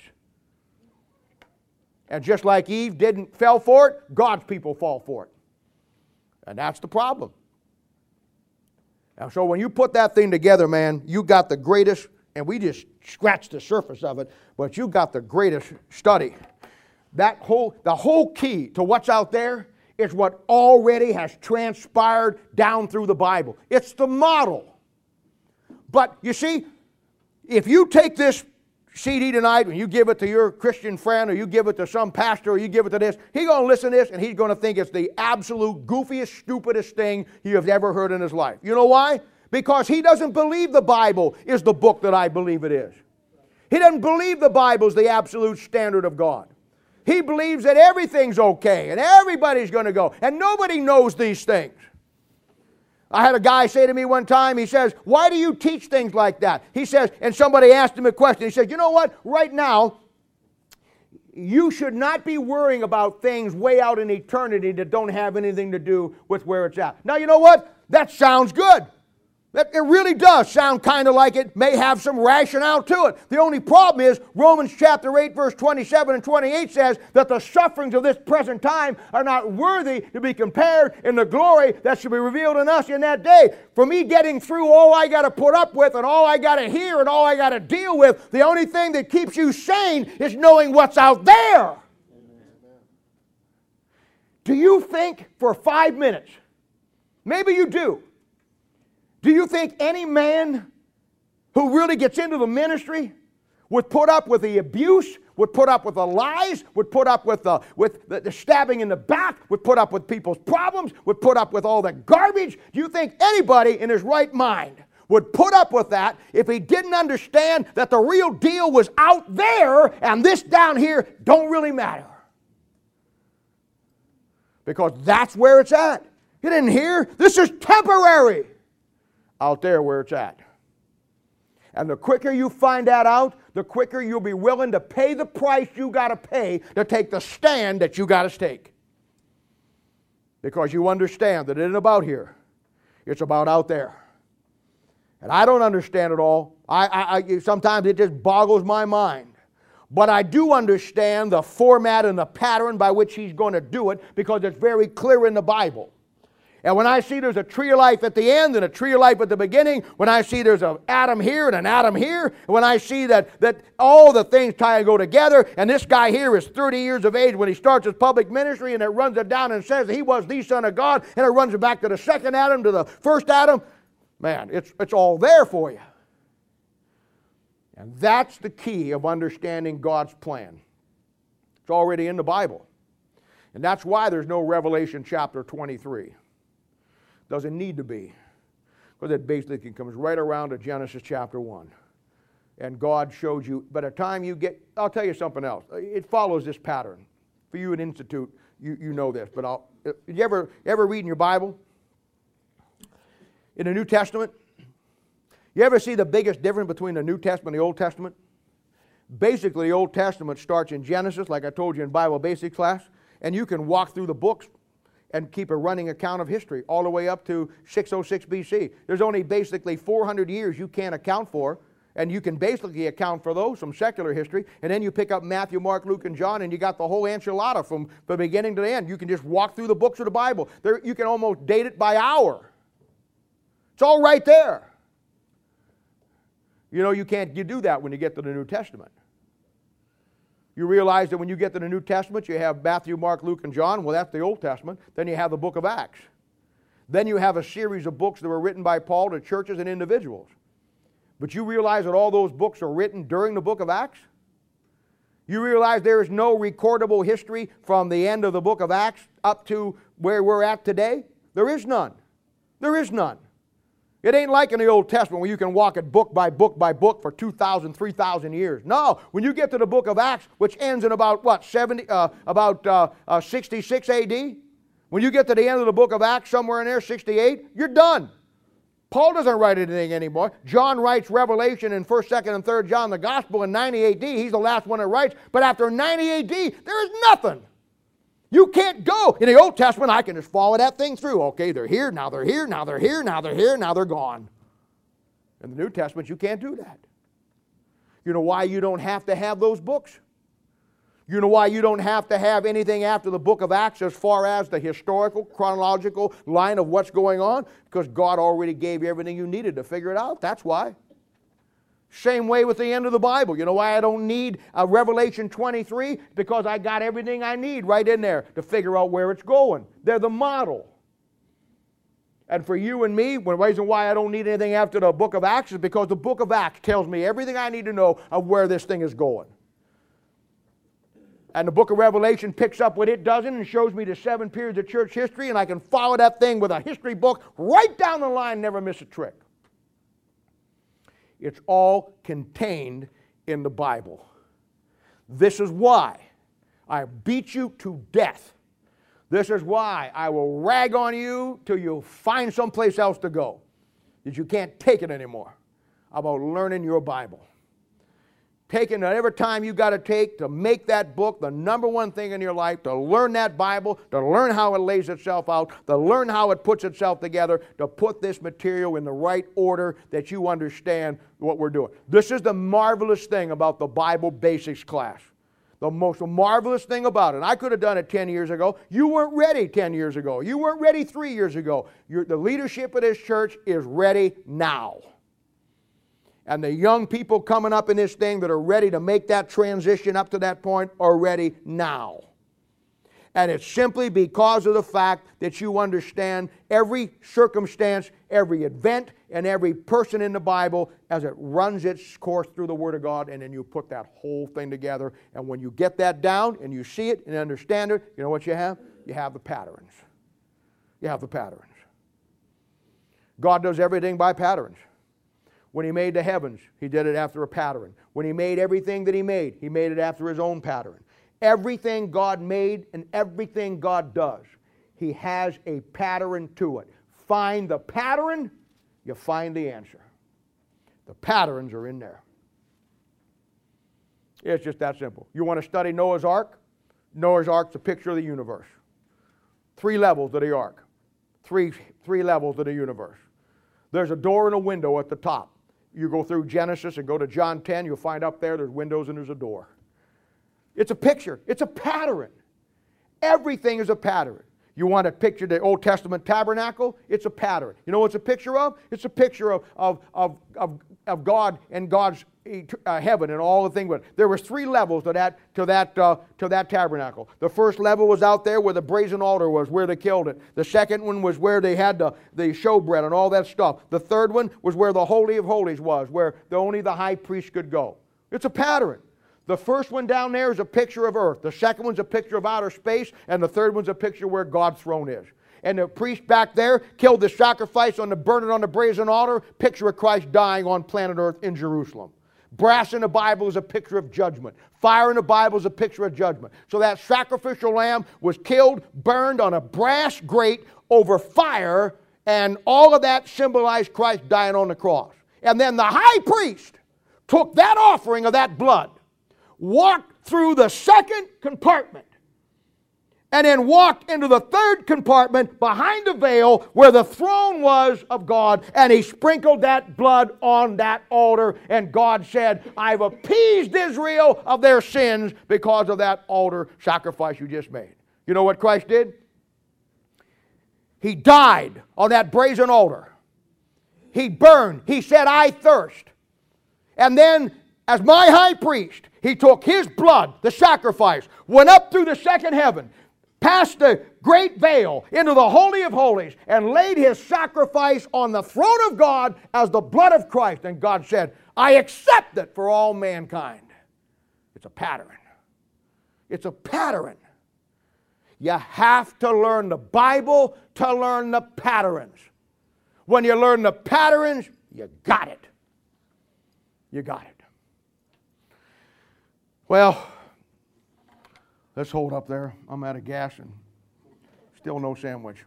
And just like Eve didn't fell for it, God's people fall for it. And that's the problem. And so when you put that thing together, man, you got the greatest, and we just scratched the surface of it, but you got the greatest study. That whole, the whole key to what's out there is what already has transpired down through the Bible. It's the model. But you see, if you take this C D tonight and you give it to your Christian friend, or you give it to some pastor, or you give it to this, he's going to listen to this and he's going to think it's the absolute goofiest, stupidest thing he has ever heard in his life. You know why? Because he doesn't believe the Bible is the book that I believe it is. He doesn't believe the Bible is the absolute standard of God. He believes that everything's okay and everybody's going to go, and nobody knows these things. I had a guy say to me one time, he says, why do you teach things like that? He says, and somebody asked him a question. He said, you know what? Right now, you should not be worrying about things way out in eternity that don't have anything to do with where it's at. Now, you know what? That sounds good. That, it really does sound kind of like it may have some rationale to it. The only problem is Romans chapter eight, verse twenty-seven and twenty-eight says that the sufferings of this present time are not worthy to be compared in the glory that shall be revealed in us in that day. For me getting through all I got to put up with and all I got to hear and all I got to deal with, the only thing that keeps you sane is knowing what's out there. Do you think for five minutes, maybe you do, do you think any man who really gets into the ministry would put up with the abuse, would put up with the lies, would put up with the, with the, the stabbing in the back, would put up with people's problems, would put up with all the garbage? Do you think anybody in his right mind would put up with that if he didn't understand that the real deal was out there and this down here don't really matter? Because that's where it's at. You didn't hear? This is temporary. Out there where it's at. And the quicker you find that out, the quicker you'll be willing to pay the price you got to pay to take the stand that you got to take. Because you understand that it isn't about here. It's about out there. And I don't understand it all. I, I, I, sometimes it just boggles my mind. But I do understand the format and the pattern by which He's going to do it, because it's very clear in the Bible. And when I see there's a tree of life at the end and a tree of life at the beginning, when I see there's an Adam here and an Adam here, and when I see that, that all the things tie and go together, and this guy here is thirty years of age when he starts his public ministry, and it runs it down and says that he was the Son of God, and it runs it back to the second Adam, to the first Adam, man, it's, it's all there for you. And that's the key of understanding God's plan. It's already in the Bible. And that's why there's no Revelation chapter twenty-three. Doesn't need to be, because it basically comes right around to Genesis chapter one. And God showed you, by the time you get, I'll tell you something else. It follows this pattern. For you in Institute, you, you know this, but I'll, you ever, ever read in your Bible? In the New Testament? You ever see the biggest difference between the New Testament and the Old Testament? Basically, the Old Testament starts in Genesis, like I told you in Bible Basics class, and you can walk through the books and keep a running account of history all the way up to six oh six B C. There's only basically four hundred years you can't account for, and you can basically account for those from secular history, and then you pick up Matthew, Mark, Luke, and John, and you got the whole enchilada from the beginning to the end. You can just walk through the books of the Bible. There, you can almost date it by hour. It's all right there. You know you can't you do that when you get to the New Testament. You realize that when you get to the New Testament, you have Matthew, Mark, Luke, and John. Well, that's the Old Testament. Then you have the book of Acts. Then you have a series of books that were written by Paul to churches and individuals. But you realize that all those books are written during the book of Acts? You realize there is no recordable history from the end of the book of Acts up to where we're at today? There is none. There is none. It ain't like in the Old Testament where you can walk it book by book by book for two thousand, three thousand years. No, when you get to the book of Acts, which ends in about, what, seventy, uh, about uh, uh, sixty-six A D, when you get to the end of the book of Acts, somewhere in there, sixty-eight, you're done. Paul doesn't write anything anymore. John writes Revelation in first, second, and third John, the Gospel in ninety A D. He's the last one that writes. But after ninety A D, there is nothing. You can't go. In the Old Testament, I can just follow that thing through. Okay, they're here, now they're here, now they're here, now they're here, now they're gone. In the New Testament, you can't do that. You know why you don't have to have those books? You know why you don't have to have anything after the book of Acts as far as the historical, chronological line of what's going on? Because God already gave you everything you needed to figure it out. That's why. Same way with the end of the Bible. You know why I don't need a Revelation twenty-three? Because I got everything I need right in there to figure out where it's going. They're the model. And for you and me, the reason why I don't need anything after the book of Acts is because the book of Acts tells me everything I need to know of where this thing is going. And the book of Revelation picks up what it doesn't and shows me the seven periods of church history, and I can follow that thing with a history book right down the line, never miss a trick. It's all contained in the Bible. This is why I beat you to death. This is why I will rag on you till you find someplace else to go, that you can't take it anymore, about learning your Bible. Taking whatever time you got to take to make that book the number one thing in your life, to learn that Bible, to learn how it lays itself out, to learn how it puts itself together, to put this material in the right order that you understand what we're doing. This is the marvelous thing about the Bible Basics class. The most marvelous thing about it. I could have done it ten years ago. You weren't ready ten years ago. You weren't ready three years ago. You're, the leadership of this church is ready now. And the young people coming up in this thing that are ready to make that transition up to that point are ready now. And it's simply because of the fact that you understand every circumstance, every event, and every person in the Bible as it runs its course through the Word of God, and then you put that whole thing together. And when you get that down and you see it and understand it, you know what you have? You have the patterns. You have the patterns. God does everything by patterns. When He made the heavens, He did it after a pattern. When He made everything that He made, He made it after His own pattern. Everything God made and everything God does, He has a pattern to it. Find the pattern, you find the answer. The patterns are in there. It's just that simple. You want to study Noah's Ark? Noah's Ark's a picture of the universe. Three levels of the ark. Three, three levels of the universe. There's a door and a window at the top. You go through Genesis and go to John ten, you'll find up there there's windows and there's a door. It's a picture. It's a pattern. Everything is a pattern. You want to picture the Old Testament tabernacle? It's a pattern. You know what it's a picture of? It's a picture of, of, of, of, of God and God's uh, heaven and all the things. There was three levels to that, to, that, uh, to that tabernacle. The first level was out there where the brazen altar was, where they killed it. The second one was where they had the, the showbread and all that stuff. The third one was where the Holy of Holies was, where the, only the high priest could go. It's a pattern. The first one down there is a picture of earth. The second one's a picture of outer space. And the third one's a picture where God's throne is. And the priest back there killed the sacrifice on the burn it on the brazen altar. Picture of Christ dying on planet earth in Jerusalem. Brass in the Bible is a picture of judgment. Fire in the Bible is a picture of judgment. So that sacrificial lamb was killed, burned on a brass grate over fire. And all of that symbolized Christ dying on the cross. And then the high priest took that offering of that blood, walked through the second compartment, and then walked into the third compartment behind the veil where the throne was of God, and He sprinkled that blood on that altar, and God said, I've appeased Israel of their sins because of that altar sacrifice you just made. You know what Christ did? He died on that brazen altar. He burned. He said, I thirst. And then, as my high priest, he took his blood, the sacrifice, went up through the second heaven, past the great veil into the Holy of Holies, and laid his sacrifice on the throne of God as the blood of Christ. And God said, I accept it for all mankind. It's a pattern. It's a pattern. You have to learn the Bible to learn the patterns. When you learn the patterns, you got it. You got it. Well, let's hold up there. I'm out of gas and still no sandwich.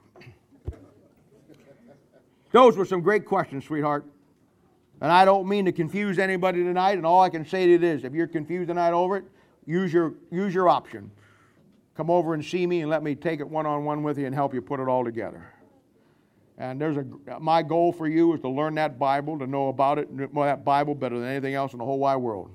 Those were some great questions, sweetheart. And I don't mean to confuse anybody tonight, and all I can say to you is, if you're confused tonight over it, use your, use your option. Come over and see me and let me take it one-on-one with you and help you put it all together. And there's a, my goal for you is to learn that Bible, to know about it, well, that Bible better than anything else in the whole wide world.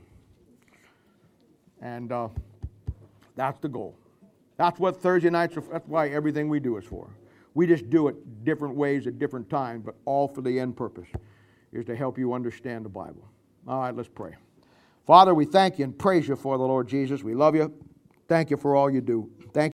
And uh, that's the goal. That's what Thursday nights are, that's why everything we do is for. We just do it different ways at different times, but all for the end purpose is to help you understand the Bible. All right, let's pray. Father, we thank you and praise you for the Lord Jesus. We love you. Thank you for all you do. Thank you.